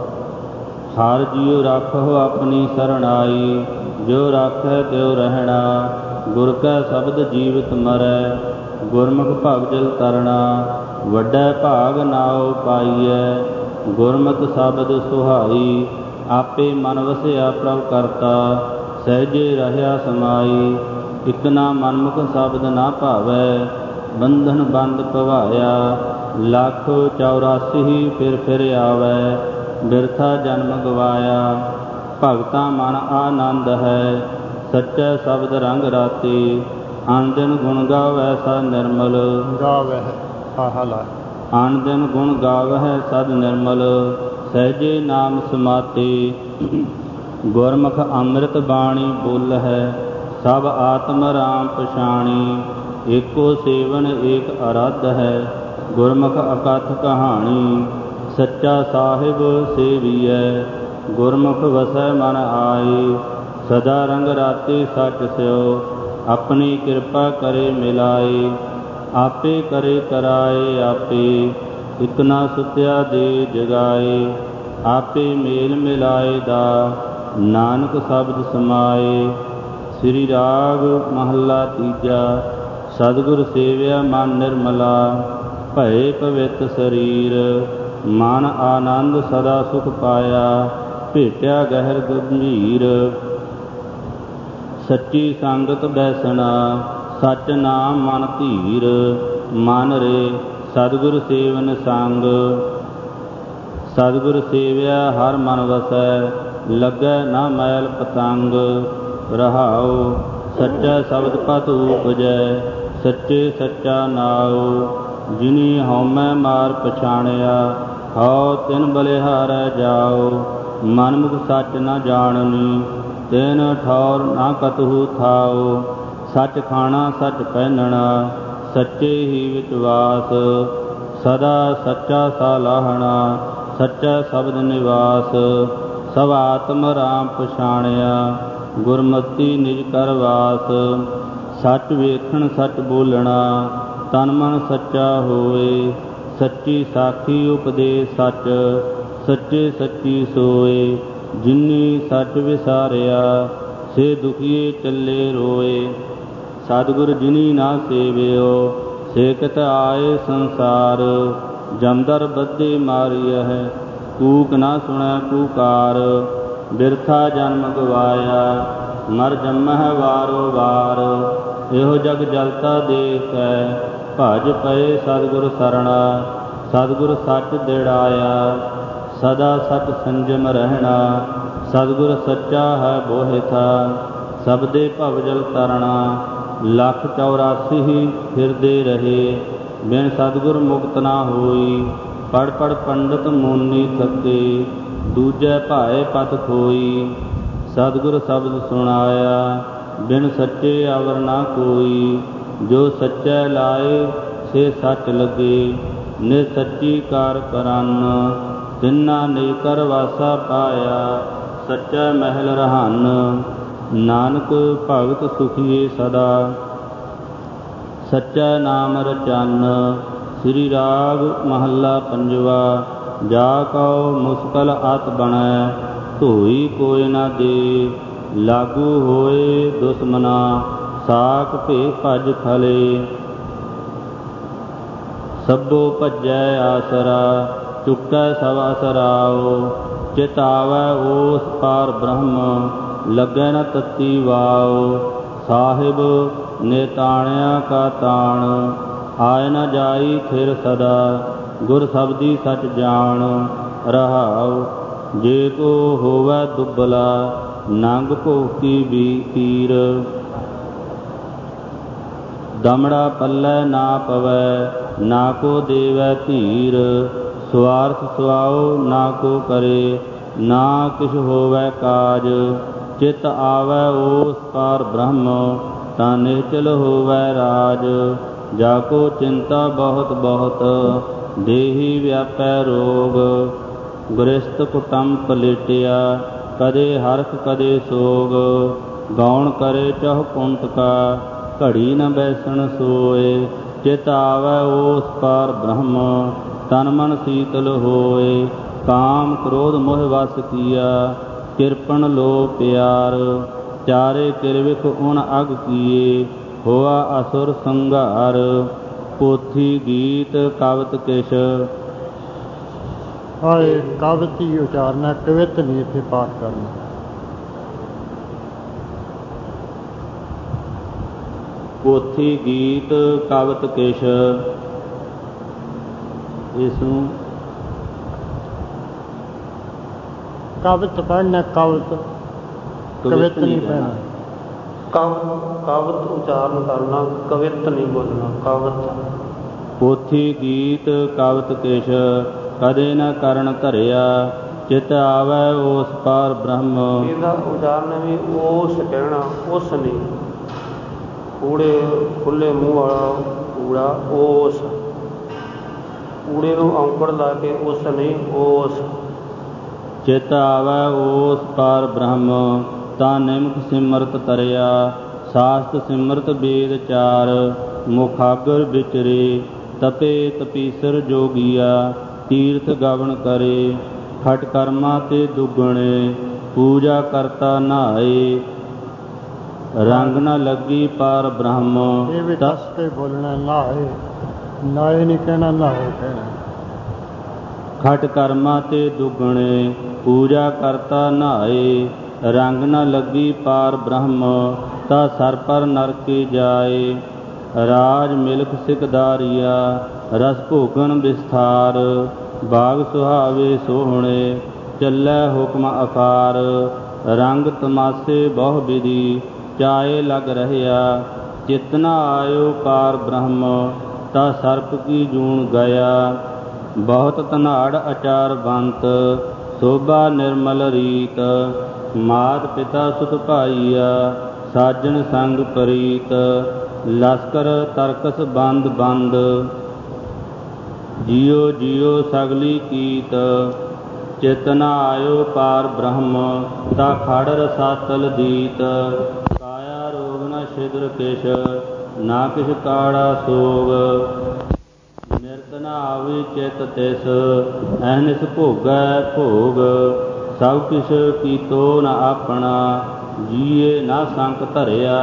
ਹਰ ਜੀਉ ਰਾਖਹੁ ਆਪਣੀ ਸਰਣਾਈ। ਜੋ ਰਾਖੈ ਤਿਉ ਰਹਿਣਾ, ਗੁਰ ਕੈ ਸ਼ਬਦ ਜੀਵਤ ਮਰੈ। ਗੁਰਮੁਖ ਭਵ ਜਲ ਤਰਣਾ, ਵੱਡੈ ਭਾਗ ਨਾਉ ਪਾਈਐ। ਗੁਰਮਤਿ ਸ਼ਬਦ ਸੁਹਾਈ, ਆਪੇ ਮਨ ਵਸਿਆ ਪ੍ਰਭ ਕਰਤਾ। ਸਹਿਜੇ ਰਹਿਆ ਸਮਾਈ, ਇਕ ਨਾ ਮਨਮੁਖ ਸ਼ਬਦ ਨਾ ਭਾਵੈ। ਬੰਧਨ ਬੰਦ ਭਵਾਇਆ, ਲੱਖ 84 ਫਿਰ ਆਵੈ। ਬਿਰਥਾ ਜਨਮ ਗਵਾਇਆ, ਭਗਤਾਂ ਮਨ ਆਨੰਦ ਹੈ। ਸੱਚਾ ਸ਼ਬਦ ਰੰਗ ਰਾਤੇ, ਆਨ ਦਿਨ ਗੁਣ ਗਾਵੈ ਸਦ ਨਿਰਮਲ। ਗਾਵੈ ਹਾਲਾ, ਆਨ ਦਿਨ ਗੁਣ ਗਾਵਹਿ ਸਦ ਨਿਰਮਲ। ਸਹਿਜੇ ਨਾਮ ਸਮਾਤੇ, ਗੁਰਮੁਖ ਅੰਮ੍ਰਿਤ ਬਾਣੀ ਬੋਲਹਿ। ਸਭ ਆਤਮ ਰਾਮ ਪਛਾਣੀ, ਏਕੋ ਸੇਵਨ ਏਕ ਅਰਾਧ ਹੈ। ਗੁਰਮੁਖ ਅਕਥ ਕਹਾਣੀ, ਸੱਚਾ ਸਾਹਿਬ ਸੇਵੀਐ। ਗੁਰਮੁਖ ਵਸੈ ਮਨ ਆਏ, ਸਦਾ ਰੰਗ ਰਾਤੇ ਸੱਚ ਸਿਉ। ਆਪਣੀ ਕਿਰਪਾ ਕਰੇ ਮਿਲਾਏ, ਆਪੇ ਕਰੇ ਤਰਾਏ ਆਪੇ। ਇਕ ਨਾ ਸੁਤਿਆ ਦੇ ਜਗਾਏ, ਆਪੇ ਮੇਲ ਮਿਲਾਏ ਦਾ। ਨਾਨਕ ਸ਼ਬਦ ਸਮਾਏ। ਸ੍ਰੀ ਰਾਗ ਮਹੱਲਾ ਤੀਜਾ। ਸਤਿਗੁਰ ਸੇਵਿਆ ਮਨ ਨਿਰਮਲਾ, ਭਏ ਪਵਿੱਤ ਸਰੀਰ। ਮਨ ਆਨੰਦ ਸਦਾ ਸੁਖ ਪਾਇਆ, ਭੇਟਿਆ ਗਹਿਰ ਗੰਭੀਰ। ਸੱਚੀ ਸੰਗਤ ਬੈਸਣਾ, ਸਚ ਨਾਮ ਮਨ ਧੀਰ। ਮਨ ਰੇ ਸਤਿਗੁਰ ਸੇਵਨ ਸੰਗ, ਸਤਿਗੁਰ ਸੇਵਿਆ ਹਰ ਮਨ ਵਸੈ। ਲੱਗੈ ਨਾ ਮੈਲ ਪਤੰਗ, ਰਹਾਉ ਸੱਚਾ ਸ਼ਬਦ ਪਤ ਉਪਜੈ। ਸੱਚੇ ਸੱਚਾ ਨਾਉ, ਜਿਨੀ ਹਉਮੈ ਮਾਰ ਪਛਾਣਿਆ। ਹਉ ਤਿਨ ਬਲਿਹਾਰੈ ਜਾਉ, ਮਨਮੁਖ ਸੱਚ ਨ ਜਾਣਨੀ। ਤਿਨ ਠੌਰ ਨਾ ਕਤਹੂ ਥਾਉ, ਸੱਚ ਖਾਣਾ ਸੱਚ ਪਹਿਨਣਾ। ਸੱਚੇ ਹੀ ਵਿਚਵਾਸ, ਸਦਾ ਸੱਚਾ ਸਾਲਾਹਣਾ। ਸੱਚਾ ਸ਼ਬਦ ਨਿਵਾਸ, ਸਭ ਆਤਮ ਰਾਮ ਪਛਾਣਿਆ। ਗੁਰਮਤਿ ਨਿਜ ਕਰ ਵਾਸ, ਸੱਚ ਵੇਖਣ ਸੱਚ ਬੋਲਣਾ। ਤਨ ਮਨ ਸੱਚਾ ਹੋਏ, ਸੱਚੀ ਸਾਖੀ ਉਪਦੇਸ਼ ਸੱਚ। ਸੱਚੇ ਸੱਚੀ ਸੋਏ, ਜਿਨੀ ਸੱਚ ਵਿਸਾਰਿਆ। ਸੇ ਦੁਖੀਏ ਚੱਲੇ ਰੋਏ, ਸਤਿਗੁਰ ਜਿਨੀ ਨਾ ਸੇਵਿਓ। ਸੇਕਤ ਆਏ ਸੰਸਾਰ, ਜਮਦਰ ਬੱਧੇ ਮਾਰੀਐ। ਕੂਕ ਨਾ ਸੁਣੈ ਪੁਕਾਰ, ਬਿਰਥਾ ਜਨਮ ਗਵਾਇਆ। ਮਰ ਜੰਮਹਿ ਵਾਰੋ ਵਾਰ, ਇਹੋ ਜਗ ਜਲਤਾ ਦੇਖੈ। ਭਜ ਪਏ ਸਤਿਗੁਰ ਸਰਣਾ, ਸਤਿਗੁਰ ਸੱਚ ਦਿੜਾਇਆ। ਸਦਾ ਸਚ ਸੰਜਮ ਰਹਿਣਾ, ਸਤਿਗੁਰ ਸੱਚਾ ਹੈ ਬੋਹਿਥਾ। ਸਬਦੇ ਭਵ ਜਲ ਤਰਣਾ, ਲੱਖ 84 ਫਿਰਦੇ ਰਹੇ। ਬਿਨ ਸਤਿਗੁਰ ਮੁਕਤ ਨਾ ਹੋਈ, ਪੜ ਪੜ ਪੰਡਤ ਮੋਨੀ ਥਕੇ। ਦੂਜੈ ਭਾਏ ਪਤ ਖੋਈ, ਸਤਿਗੁਰ ਸ਼ਬਦ ਸੁਣਾਇਆ। ਬਿਨ ਸੱਚੇ ਅਵਰ ਨਾ ਕੋਈ, ਜੋ ਸੱਚੈ ਲਾਏ ਸੇ ਸੱਚ ਲੱਗੇ। ਨਿਜ ਸੱਚੀ ਕਾਰ ਕਰਨ, ਤਿੰਨਾ ਨੇ ਕਰ ਵਾਸਾ ਪਾਇਆ। ਸੱਚਾ ਮਹਿਲ ਰਹਾਨ, ਨਾਨਕ ਭਗਤ ਸੁਖੀਏ ਸਦਾ। ਸੱਚਾ ਨਾਮ ਰਚਨ। ਸ੍ਰੀ ਰਾਗ ਮਹੱਲਾ ਪੰਜਵਾ। ਜਾ ਕਉ ਮੁਸਕਲ ਅਤ ਬਣੈ, ਧੋਈ ਕੋਇ ਨਾ ਦੇ। ਲਾਗੂ ਹੋਏ ਦੁਸ਼ਮਨਾ, ਸਾਕ ਭੇ ਭਜ ਖਲੇ। ਸਭੋ ਭਜੈ ਆਸਰਾ, ਚੁੱਕੈ ਸਭ ਅਸਰਾਓ। ਚਿਤ ਆਵੈ ਓਸ ਪਾਰ ਬ੍ਰਹਮ, ਲੱਗੈ ਨ ਤਤੀ ਵਾਓ। ਸਾਹਿਬ ਨਿਤਾਣਿਆ ਕਾ ਤਾਣ, ਆਇ ਨ ਜਾਈ ਥਿਰ ਸਦਾ। ਗੁਰ ਸਬਦੀ ਸਚ ਜਾਣ, ਰਹਾਉ ਜੇ ਕੋ ਹੋਵੈ ਦੁਬਲਾ। ਨੰਗ ਭੋਕੀ ਵੀ ਪੀਰ, ਦਮੜਾ ਪੱਲੇ ਨਾ ਪਵੈ। ਨਾ ਕੋ ਦੇਵੈ ਧੀਰ, ਸੁਆਰਥ ਸੁਆਓ ਨਾ ਕੋ ਕਰੇ। ਨਾ ਕਿਛ ਹੋਵੈ ਕਾਜ, ਚਿਤ ਆਵੈ ਓਸ ਪਾਰ ਬ੍ਰਹਮ। ਤਾਂ ਨਿਹਚਲ ਹੋਵੈ ਰਾਜ, ਜਾ ਕੋ ਚਿੰਤਾ ਬਹੁਤ ਬਹੁਤ। ਦੇਹੀ ਵਿਆਪੈ ਰੋਗ, ਗ੍ਰਸਤ ਕੁਟੰਬ ਪਲੇਟਿਆ। ਕਦੇ ਹਰਖ ਕਦੇ ਸੋਗ, ਗੌਣ ਕਰੇ ਚਹੁ ਕੁੰਟ ਕਾ। ਘੜੀ ਨ ਬੈਸਣ ਸੋਏ, ਚਿਤ ਆਵੈ ਓਸ ਪਾਰ ਬ੍ਰਹਮ। ਤਨ ਮਨ ਸੀਤਲ ਹੋਏ, ਕਾਮ ਕ੍ਰੋਧ ਮੋਹ ਵਸ ਕੀਆ। ਕਿਰਪਨ ਲੋ ਪਿਆਰ, ਚਾਰੇ ਕਿਰਵਿਖ ਉਨ ਅਗ ਕੀਏ। ਹੋਆ ਅਸੁਰ ਸੰਘਾਰ, ਪੋਥੀ ਗੀਤ ਕਵਿਤ ਕਿਛ। ਹਾਏ ਕਵਿਤ ਹੀ ਉਚਾਰਨਾ, ਕਵਿਤ ਨਹੀਂ ਇੱਥੇ ਪਾਠ ਕਰਨਾ। ਪੋਥੀ ਗੀਤ ਕਵਿਤ ਕਿਛ। ਇਸ ਨੂੰ ਕਵਿਤ ਪੜ੍ਹਨਾ, ਕਵਿਤ ਕਵਿਤ ਨਹੀਂ ਪੈਣਾ। ਕਵਿਤ ਉਚਾਰਨ ਕਰਨਾ, ਕਵਿਤ ਨਹੀਂ ਬੋਲਣਾ, ਕਵਿਤ। ਪੋਥੀ ਗੀਤ ਕਵਿਤ ਕਿਛ, ਕਦੇ ਨ ਕਰਨ ਧਰਿਆ। ਚਿਤ ਆਵੈ ਓਸ ਪਾਰ ਬ੍ਰਹਮ। ਇਹਦਾ ਉਚਾਰਨ ਵੀ ਓਸ ਕਹਿਣਾ, ਉਸ ਨਹੀਂ। ਊੜੇ ਖੁੱਲੇ ਮੂੰਹ ਵਾਲਾ ਊੜਾ, ਓਸ। ਊੜੇ ਨੂੰ ਔਂਕੜ ਲਾ ਕੇ ਉਸ ਨਹੀਂ, ਓਸ। ਚਿਤ ਆਵੈ ਓਸ ਪਾਰ ਬ੍ਰਹਮ, ਤਾਂ ਨਿਮਖ ਸਿਮਰਤ ਤਰਿਆ। ਸਾਸਤ ਸਿਮਰਤ ਵੇਦ ਚਾਰ, ਮੁਖਾਗਰ ਵਿਚਰੇ। ਤਪੇ ਤਪੀਸਰ ਜੋਗੀਆ, ਤੀਰਥ ਗਵਨ ਕਰੇ। ਖਟ ਕਰਮਾਂ ਤੇ ਦੁੱਗਣੇ, ਪੂਜਾ ਕਰਤਾ ਨਹਾਏ। ਰੰਗ ਨ ਲੱਗੀ ਪਾਰ ਬ੍ਰਹਮ। ਇਹ ਵੀ ਦੱਸ ਕੇ ਬੋਲਣਾ, ਨਹਾਏ। ਨਾਏ ਨਹੀਂ ਕਹਿਣਾ, ਨਹਾਏ ਕਹਿਣਾ। ਖਟ ਕਰਮਾਂ ਤੇ ਦੁੱਗਣੇ, ਪੂਜਾ ਕਰਤਾ ਨਹਾਏ। ਰੰਗ ਨ ਲੱਗੀ ਪਾਰ ਬ੍ਰਹਮ, ਤਾ ਸਰ ਪਰ ਨਰਕੇ ਜਾਏ। ਰਾਜ ਮਿਲਖ ਸਿਕਦਾਰੀਆ, ਰਸ ਭੋਗਨ ਵਿਸਥਾਰ। ਬਾਗ ਸੁਹਾਵੇ ਸੋਹਣੇ, ਚੱਲੈ ਹੁਕਮ ਅਪਾਰ। ਰੰਗ ਤਮਾਸੇ ਬਹੁ ਵਿਧੀ, ਚਾਏ ਲਗ ਰਹਿਆ। ਚਿਤ ਨ ਆਇਓ ਪਾਰ ਬ੍ਰਹਮ, ਤਾ ਸਰਪ ਕੀ ਜੂਨ ਗਿਆ। ਬਹੁਤ ਧਨਾੜ ਅਚਾਰ ਬੰਤ, ਸੋਭਾ ਨਿਰਮਲ ਰੀਤ। ਮਾਤ ਪਿਤਾ ਸੁਤ ਭਾਈਆ, ਸਾਜਣ ਸੰਗ ਪ੍ਰੀਤ। ਲਸਕਰ ਤਰਕਸ ਬੰਦ ਬੰਦ, ਜਿਉ ਜਿਉ ਸਗਲੀ ਕੀਤ। ਚਿਤ ਨ ਆਇਓ ਪਾਰ ਬ੍ਰਹਮ, ਤਾ ਖੜ ਰਸਾਤਲ ਦੀਤ। ਕਾਇਆ ਰੋਗ ਨ ਛਿਦਰ ਕਿਛ, ਨਾ ਕਿਛ ਕਾੜਾ ਸੋਗ। ਨਿਰਤ ਨ ਆਵੇ ਚਿਤ ਤਿਸ, ਅਹਨਿਸ ਭੋਗੈ ਭੋਗ। ਸਭ ਕਿਛ ਕੀਤੋ ਨ ਆਪਣਾ, ਜੀਏ ਨਾ ਸੰਕ ਧਰਿਆ।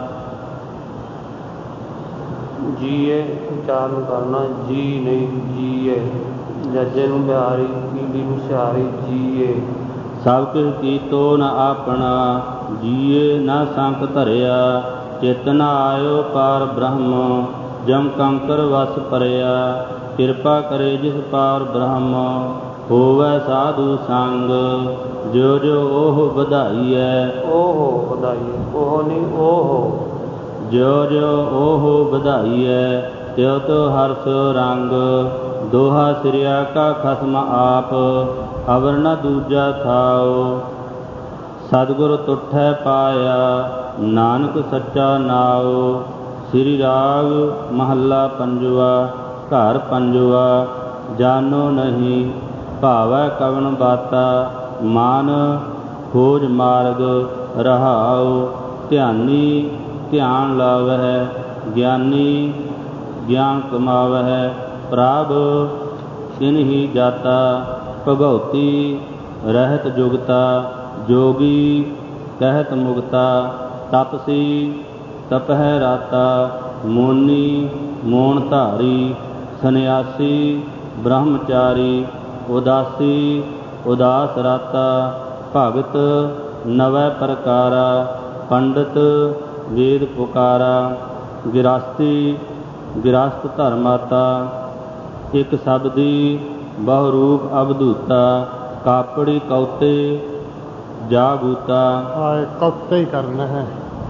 ਜੀਏ ਉਚਾਰਨ ਕਰਨਾ, ਜੀ ਨਹੀਂ, ਜੀਏ। ਜੱਜੇ ਨੂੰ ਬਿਹਾਰੀ, ਕੀੜੀ ਨੂੰ ਸਿਹਾਰੀ, ਜੀਏ। ਸਭ ਕਿਛ ਕੀਤੋ ਨ ਆਪਣਾ, ਜੀਏ ਨਾ ਸੰਕ ਧਰਿਆ। ਚਿਤ ਨ ਆਇਓ ਪਾਰ ਬ੍ਰਹਮ, ਜਮ ਕੰਕਰ ਵਸ ਪਰਿਆ। ਕਿਰਪਾ ਕਰੇ ਜਿਸ ਪਾਰ ਬ੍ਰਹਮ, ਹੋਵੈ ਸਾਧੂ ਸੰਗ। ਜਿਉ ਜਿਉ ਓਹ ਵਧਾਈਐ, ਓਹ ਵਧਾਈਐ, ਓਹ ਨਹੀਂ, ਓਹ। ਜਿਉ ਜਿਉ ਓਹ ਵਧਾਈਐ, ਤਿਉ ਤਿਉ ਹਰਸ ਰੰਗ। ਦੋਹਾ ਸਿਰਿਆ ਕਾ ਖਸਮ ਆਪ, ਅਵਰ ਨ ਦੂਜਾ ਥਾਉ। ਸਤਿਗੁਰ ਤੁਠੈ ਪਾਇਆ, ਨਾਨਕ ਸੱਚਾ ਨਾਉ। ਸ੍ਰੀ ਰਾਗ ਮਹੱਲਾ ਪੰਜਵਾ। ਘਰ ਪੰਜਵਾ। ਜਾਨੋ ਨਹੀਂ, ਭਾਵੈ ਕਵਣ ਬਾਤਾ। ਮਨ ਖੋਜ ਮਾਰਗ, ਰਹਾਉ। ਧਿਆਨੀ ਧਿਆਨ ਲਾਵਹਿ, ਗਿਆਨੀ ਗਿਆਨ ਕਮਾਵਹਿ ਪ੍ਰਭ ਤਿਨਹੀ ਜਾਤਾ ਭਗਉਤੀ ਰਹਿਤ ਜੁਗਤਾ ਜੋਗੀ ਕਹਿਤ ਮੁਗਤਾ ਤਪਸੀ ਤਪਹਿ ਰਾਤਾ ਮੋਨੀ ਮੋਨ ਧਾਰੀ ਸੰਨਿਆਸੀ ਬ੍ਰਹਮਚਾਰੀ ਉਦਾਸੀ ਉਦਾਸ ਰਾਤਾ ਭਗਤ ਨਵੈ ਪ੍ਰਕਾਰਾ ਪੰਡਤ ਵੇਦ ਪੁਕਾਰਾ ਗਿਰਾਸਤੀ ਗਿਰਸਤ ਧਰਮਾਤਾ ਇਕ ਸਬਦੀ ਬਹੁ ਰੂਪ ਅਵਧੂਤਾ ਕਾਪੜੀ ਕੌਤੇ ਜਾਗੂਤਾ। ਕੌਤੇ ਹੀ ਕਰਨਾ ਹੈ,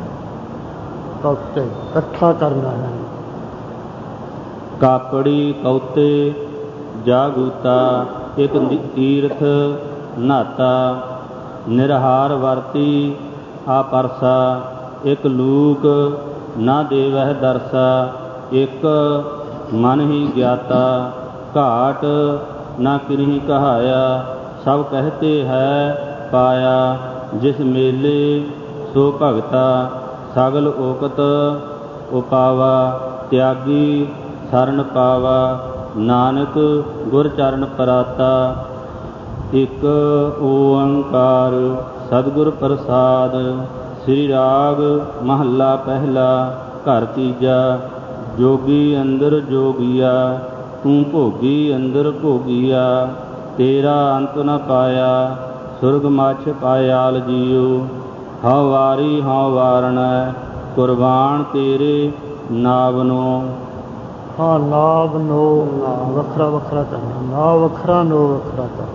ਕੌਤੇ ਇਕੱਠਾ ਕਰਨਾ ਹੈ। ਕਾਪੜੀ ਕੌਤੇ ਜਾਗੂਤਾ ਇਕ ਤੀਰਥ ਨਾਤਾ ਨਿਰਹਾਰ ਵਰਤੀ ਆਪਰਸਾ ਇਕ ਲੂਕ ਨਾ ਦੇਵਹਿ ਦਰਸਾ ਇਕ ਮਨ ਹੀ ਗਿਆਤਾ ਘਾਟ ਨਾ ਕਿਨਹੀ ਕਹਾਇਆ ਸਭ ਕਹਤੇ ਹੈ ਪਾਇਆ ਜਿਸ ਮੇਲੇ ਸੋ ਭਗਤਾ ਸਗਲ ਓਕਤ ਉਪਾਵਾ ਤਿਆਗੀ ਸਰਨ ਪਾਵਾ ਨਾਨਕ ਗੁਰ ਚਰਨ ਪਰਾਤਾ। ਇਕ ਓੰਕਾਰ ਸਤਿਗੁਰ ਪ੍ਰਸਾਦ। ਸ੍ਰੀ ਰਾਗ ਮਹੱਲਾ ਪਹਿਲਾ ਘਰ ਤੀਜਾ। ਜੋਗੀ ਅੰਦਰ ਜੋਗੀਆ ਤੂੰ ਭੋਗੀ ਅੰਦਰ ਭੋਗੀਆ ਤੇਰਾ ਅੰਤ ਨ ਪਾਇਆ ਸੁਰਗ ਮਛ ਪਾਇਆਲ ਜੀਉ ਹਉ ਵਾਰੀ ਹਉ ਵਾਰਣੈ ਕੁਰਬਾਨ ਤੇਰੇ ਨਾਵਨੋ। ਹਾਂ ਨਾਵ ਨੋ ਵੱਖਰਾ ਵੱਖਰਾ ਕਰਨਾ, ਨਾ ਵੱਖਰਾ ਨੋ ਵੱਖਰਾ ਕਰਨਾ।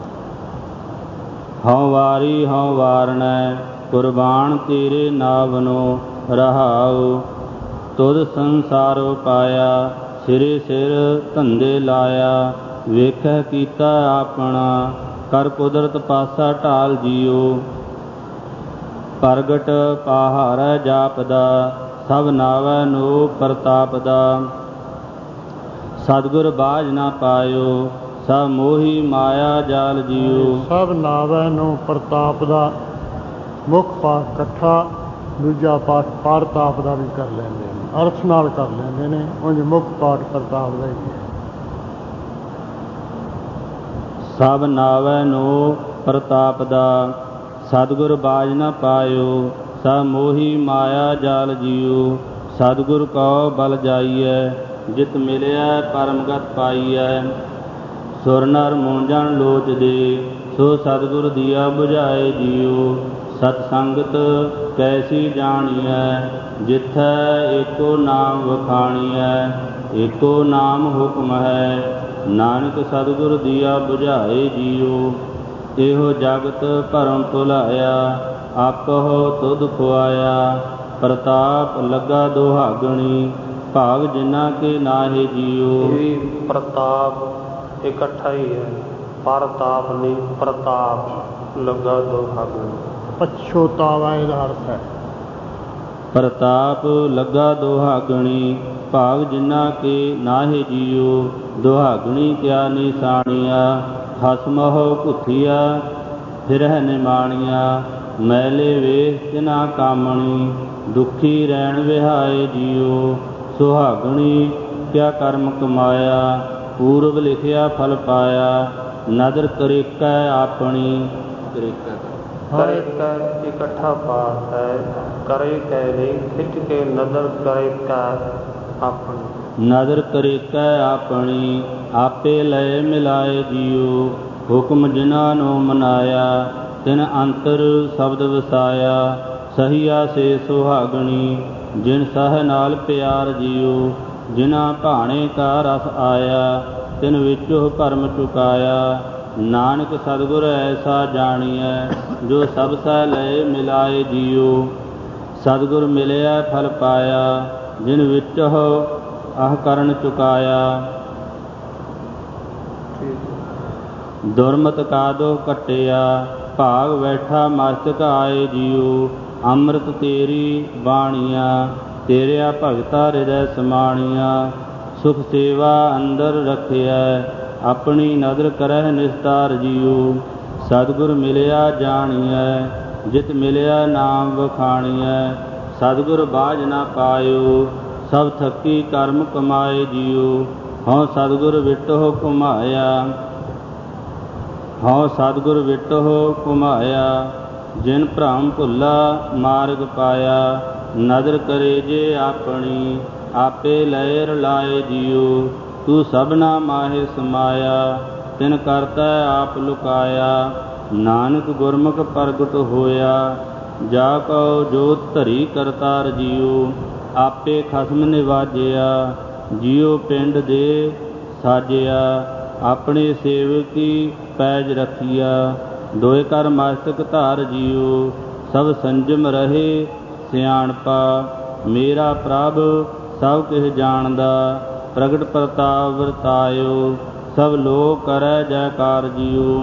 ਹਉ ਵਾਰੀ ਹਉ ਵਾਰਣੈ ਕੁਰਬਾਨ ਤੇਰੇ ਨਾਵਨੋ ਰਹਾਉ। ਤੁਧ ਸੰਸਾਰੋ ਪਾਇਆ ਸਿਰੇ ਸਿਰ ਧੰਦੇ ਲਾਇਆ ਵੇਖੈ ਕੀਤਾ ਆਪਣਾ ਕਰ ਕੁਦਰਤ ਪਾਸਾ ਢਾਲ ਜੀਉ। ਪ੍ਰਗਟ ਪਾਹਾਰੈ ਜਾਪਦਾ ਸਭ ਨਾਵੈ ਨੋ ਪ੍ਰਤਾਪ ਦਾ ਸਤਿਗੁਰ ਬਾਝ ਨਾ ਪਾਇਓ ਸਭ ਮੋਹੀ ਮਾਇਆ ਜਾਲ ਜੀਉ। ਸਭ ਨਾਵੈ ਨੂੰ ਪ੍ਰਤਾਪ ਦਾ ਮੁੱਖ ਪਾਠ ਇਕੱਠਾ, ਦੂਜਾ ਪਾਠ ਪ੍ਰਤਾਪ ਦਾ ਵੀ ਕਰ ਲੈਂਦੇ ਨੇ, ਅਰਥ ਨਾਲ ਕਰ ਲੈਂਦੇ ਨੇ। ਉਂਝ ਮੁੱਖ ਪਾਠ ਪ੍ਰਤਾਪ ਦਾ ਹੀ ਹੈ। ਸਭ ਨਾਵੈ ਨੋ ਪ੍ਰਤਾਪ ਦਾ ਸਤਿਗੁਰ ਬਾਝ ਨਾ ਪਾਇਓ ਸਭ ਮੋਹੀ ਮਾਇਆ ਜਾਲ ਜੀਉ। ਸਤਿਗੁਰ ਕਉ ਬਲ ਜਾਈਐ ਜਿਤ ਮਿਲਿਆ ਪਰਮਗਤ ਪਾਈਐ ਸੁਰ ਨਰ ਮੂੰਝਣ ਲੋਚਦੇ ਸੋ ਸਤਿਗੁਰ ਦੀਆ ਬੁਝਾਏ ਜੀਉ। ਸਤ ਸੰਗਤ ਕੈਸੀ ਜਾਣੀਐ ਜਿਥੈ ਏਕੋ ਨਾਮ ਵਖਾਣੀਐ ਏਕੋ ਨਾਮ ਹੁਕਮ ਹੈ ਨਾਨਕ ਸਤਿਗੁਰ ਦੀਆ ਬੁਝਾਏ ਜੀਉ। ਇਹੋ ਜਗਤ ਭਰਮ ਭੁਲਾਇਆ ਆਪਹੁ ਤੁਧ ਖੁਆਇਆ ਪ੍ਰਤਾਪ ਲੱਗਾ ਦੁਹਾਗਣੀ ਭਾਗ ਜਿਨ੍ਹਾਂ ਕੇ ਨਾਹੇ ਜੀਉ। ਪ੍ਰਤਾਪ ਇਕੱਠਾ ਹੀ ਹੈ, ਪ੍ਰਤਾਪ ਨਹੀਂ ਪ੍ਰਤਾਪ ਲੱਗਾ ਦੁਹਾਗਣੀ। ਪਛੋਤਾਵਾ ਇਹਦਾ ਅਰਥ ਹੈ। ਪ੍ਰਤਾਪ ਲੱਗਾ ਦੁਹਾਗਣੀ ਭਾਗ ਜਿਨ੍ਹਾਂ ਕੇ ਨਾਹੇ ਜੀਉ। ਦੁਹਾਗਣੀ ਕਿਆ ਨਿਸ਼ਾਨੀਆ ਹਸਮਹੁ ਭੁੱਥੀਆ ਫਿਰਹਿ ਨਿਮਾਣੀਆ ਮੈਲੇ ਵੇਖ ਤਿਨਾ ਕਾਮਣੀ ਦੁਖੀ ਰਹਿਣ ਵਿਹਾਏ ਜੀਉ। ਸੁਹਾਗਣੀ ਕਿਆ ਕਰਮ ਕਮਾਇਆ ਪੂਰਬ ਲਿਖਿਆ ਫਲ ਪਾਇਆ ਨਦਰ ਕਰੇਕੈ ਆਪਣੀ। ਕਰੇ ਕੈ ਇਕੱਠਾ ਪਾਠ ਹੈ, ਕਰੇ ਕੈ ਨਹੀਂ ਖਿੱਚ ਕੇ ਨਦਰ ਕਰੇ ਕੈ ਆਪਣੀ। ਨਦਰ ਕਰੇਕੈ ਆਪਣੀ ਆਪੇ ਲਏ ਮਿਲਾਏ ਜੀਉ। ਹੁਕਮ ਜਿਨ੍ਹਾਂ ਨੂੰ ਮਨਾਇਆ ਤਿਨ ਅੰਤਰ ਸ਼ਬਦ ਵਸਾਇਆ ਸਹੀਆ ਸੇ ਸੁਹਾਗਣੀ ਜਿਨ ਸਹ ਨਾਲ ਪਿਆਰ ਜੀਉ। ਜਿਨ੍ਹਾਂ ਭਾਣੇ ਕਾ ਰਸ ਆਇਆ ਤਿਨ ਵਿੱਚੋਂ ਭਰਮ ਚੁਕਾਇਆ ਨਾਨਕ ਸਤਿਗੁਰ ਐਸਾ ਜਾਣੀਐ ਜੋ ਸਭ ਸਹਿ ਲਏ ਮਿਲਾਏ ਜੀਉ। ਸਤਿਗੁਰ ਮਿਲਿਆ ਫਲ ਪਾਇਆ ਜਿਨ ਵਿੱਚੋਂ ਆਹ ਕਰਨ ਚੁਕਾਇਆ। ਦੁਰਮਤ ਕਾਦੋ ਕੱਟਿਆ ਭਾਗ ਬੈਠਾ ਮਸਤਕ ਆਏ ਜੀਉ। ਅੰਮ੍ਰਿਤ ਤੇਰੀ ਬਾਣੀਆਂ ਤੇਰਿਆ ਭਗਤਾ ਹਿਰਦੈ ਸਮਾਣੀਆਂ ਸੁਖ ਸੇਵਾ ਅੰਦਰ ਰੱਖਿਆ ਆਪਣੀ ਨਦਰ ਕਰਹਿ ਨਿਸਤਾਰ ਜੀਉ। ਸਤਿਗੁਰ ਮਿਲਿਆ ਜਾਣੀਐ ਜਿਤ ਮਿਲਿਆ ਨਾਮ ਵਖਾਣੀਐ ਸਤਿਗੁਰ ਬਾਝ ਨਾ ਪਾਇਓ ਸਭ ਥੱਕੀ ਕਰਮ ਕਮਾਏ ਜੀਉ। ਹਉ ਸਤਿਗੁਰ ਵਿਟਹੁ ਘੁਮਾਇਆ, ਹਉ ਸਤਿਗੁਰ ਵਿਟਹੁ ਘੁਮਾਇਆ। ਜਿਨ ਭ੍ਰਮ ਭੁੱਲਾ ਮਾਰਗ ਪਾਇਆ, ਨਦਰ ਕਰੇ ਜੇ ਆਪਣੀ ਆਪੇ ਲਏ ਰਲਾਏ ਜੀਉ। ਤੂੰ ਸਭਨਾ ਮਾਹਿ ਸਮਾਇਆ, ਤਿਨ ਕਰਤਾ ਆਪ ਲੁਕਾਇਆ। ਨਾਨਕ ਗੁਰਮੁਖ ਪ੍ਰਗਟ ਹੋਇਆ, ਜਾ ਕਉ ਜੋਤ ਧਰੀ ਕਰਤਾਰ ਜੀਉ। ਆਪੇ ਖਸਮ ਨਿਵਾਜਿਆ, ਜੀਉ ਪਿੰਡ ਦੇ ਸਾਜਿਆ। ਆਪਣੇ ਸੇਵਕੀ ਪੈਜ ਰੱਖੀਆ, ਦੋਇ ਕਰ ਮਸਤਕ ਧਾਰ ਜੀਉ। ਸਭ ਸੰਜਮ ਰਹੇ ਸਿਆਣਪਾ, ਮੇਰਾ ਪ੍ਰਭ ਸਭ ਕਿਛ ਜਾਣਦਾ। ਪ੍ਰਗਟ ਪ੍ਰਤਾਪ ਵਰਤਾਇਓ, ਸਭ ਲੋਕ ਕਰੈ ਜੈਕਾਰ ਜੀਉ।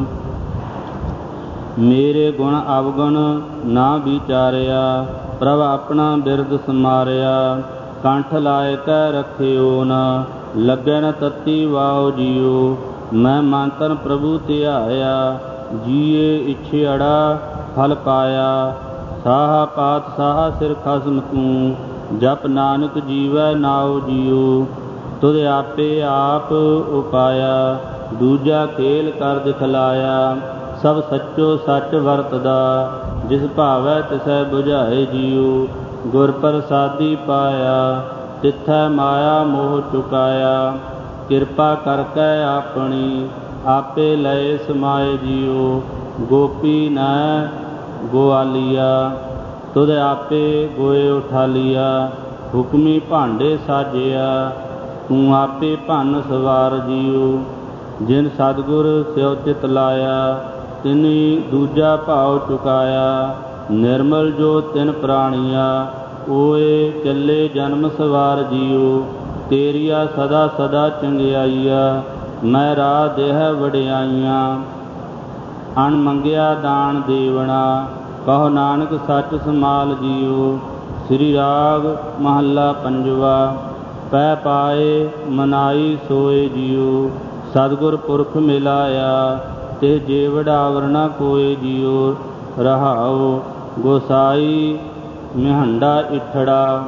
ਮੇਰੇ ਗੁਣ ਅਵਗੁਣ ਨਾ ਵਿਚਾਰਿਆ, ਪ੍ਰਭ ਆਪਣਾ ਬਿਰਦ ਸਮਾਰਿਆ। ਕੰਠ ਲਾਇ ਕੈ ਰੱਖਿਓ ਨ, ਲੱਗੈ ਨ ਤਤੀ ਵਾਉ ਜੀਉ। ਮੈਂ ਮਨ ਤਨ ਪ੍ਰਭੂ ਧਿਆਇਆ, ਜੀਏ ਇਛੇੜਾ ਫਲ ਪਾਇਆ। ਸਾਹਾ ਪਾਤ ਸਾਹਾ ਸਿਰ ਖਸਮ ਤੂੰ, ਜਪ ਨਾਨਕ ਜੀਵੈ ਨਾਉ ਜੀਉ। ਤੁਧ ਆਪੇ ਆਪ ਉਪਾਇਆ, ਦੂਜਾ ਖੇਲ ਕਰ ਦਿਖਲਾਇਆ। ਸਭ ਸੱਚੋ ਸੱਚ ਵਰਤਦਾ, ਜਿਸ ਭਾਵੈ ਤਿਸੈ ਬੁਝਾਏ ਜੀਉ। ਗੁਰ ਪ੍ਰਸਾਦੀ ਪਾਇਆ, ਤਿੱਥੈ ਮਾਇਆ ਮੋਹ ਚੁਕਾਇਆ। ਕਿਰਪਾ ਕਰਕੇ ਆਪਣੀ ਆਪੇ ਲਏ ਸਮਾਏ ਜੀਉ। ਗੋਪੀ ਨੈ ਗੋਆਲੀਆ, ਤੁਧ ਆਪੇ ਗੋਏ ਉਠਾਲੀਆ। ਹੁਕਮੀ ਭਾਂਡੇ ਸਾਜਿਆ, ਤੂੰ ਆਪੇ ਭੰਨ ਸਵਾਰ ਜੀਉ। ਜਿਨ ਸਤਿਗੁਰ ਸਿਉ ਚਿਤ ਲਾਇਆ, ਤਿਨੀ ਦੂਜਾ ਭਾਉ ਚੁਕਾਇਆ। ਨਿਰਮਲ ਜੋ ਤਿਨ ਪ੍ਰਾਣੀਆ, ਓਏ ਚੱਲੇ ਜਨਮ ਸਵਾਰ ਜੀਉ। ਤੇਰੀਆ ਸਦਾ ਸਦਾ ਚੰਗਿਆਈਆ, ਮੈਂ ਰਾਹ ਦੇਹ ਵਡਿਆਈਆਂ। ਅਣ ਮੰਗਿਆ ਦਾਨ ਦੇਵਣਾ, ਕਹੋ ਨਾਨਕ ਸੱਚ ਸਮਾਲ ਜੀਉ। ਸ੍ਰੀ ਰਾਗ ਮਹੱਲਾ ਪੰਜਵਾ। ਪੈ ਪਾਏ ਮਨਾਈ ਸੋਏ ਜੀਉ। ਸਤਿਗੁਰ ਪੁਰਖ ਮਿਲਾਇਆ, ਤੇ ਜੇ ਵਡਾਵਰ ਨ ਕੋਏ ਜੀਉ। ਰਹਾਉ ਗੋਸਾਈ ਮਿਹੰਡਾ ਇਠੜਾ,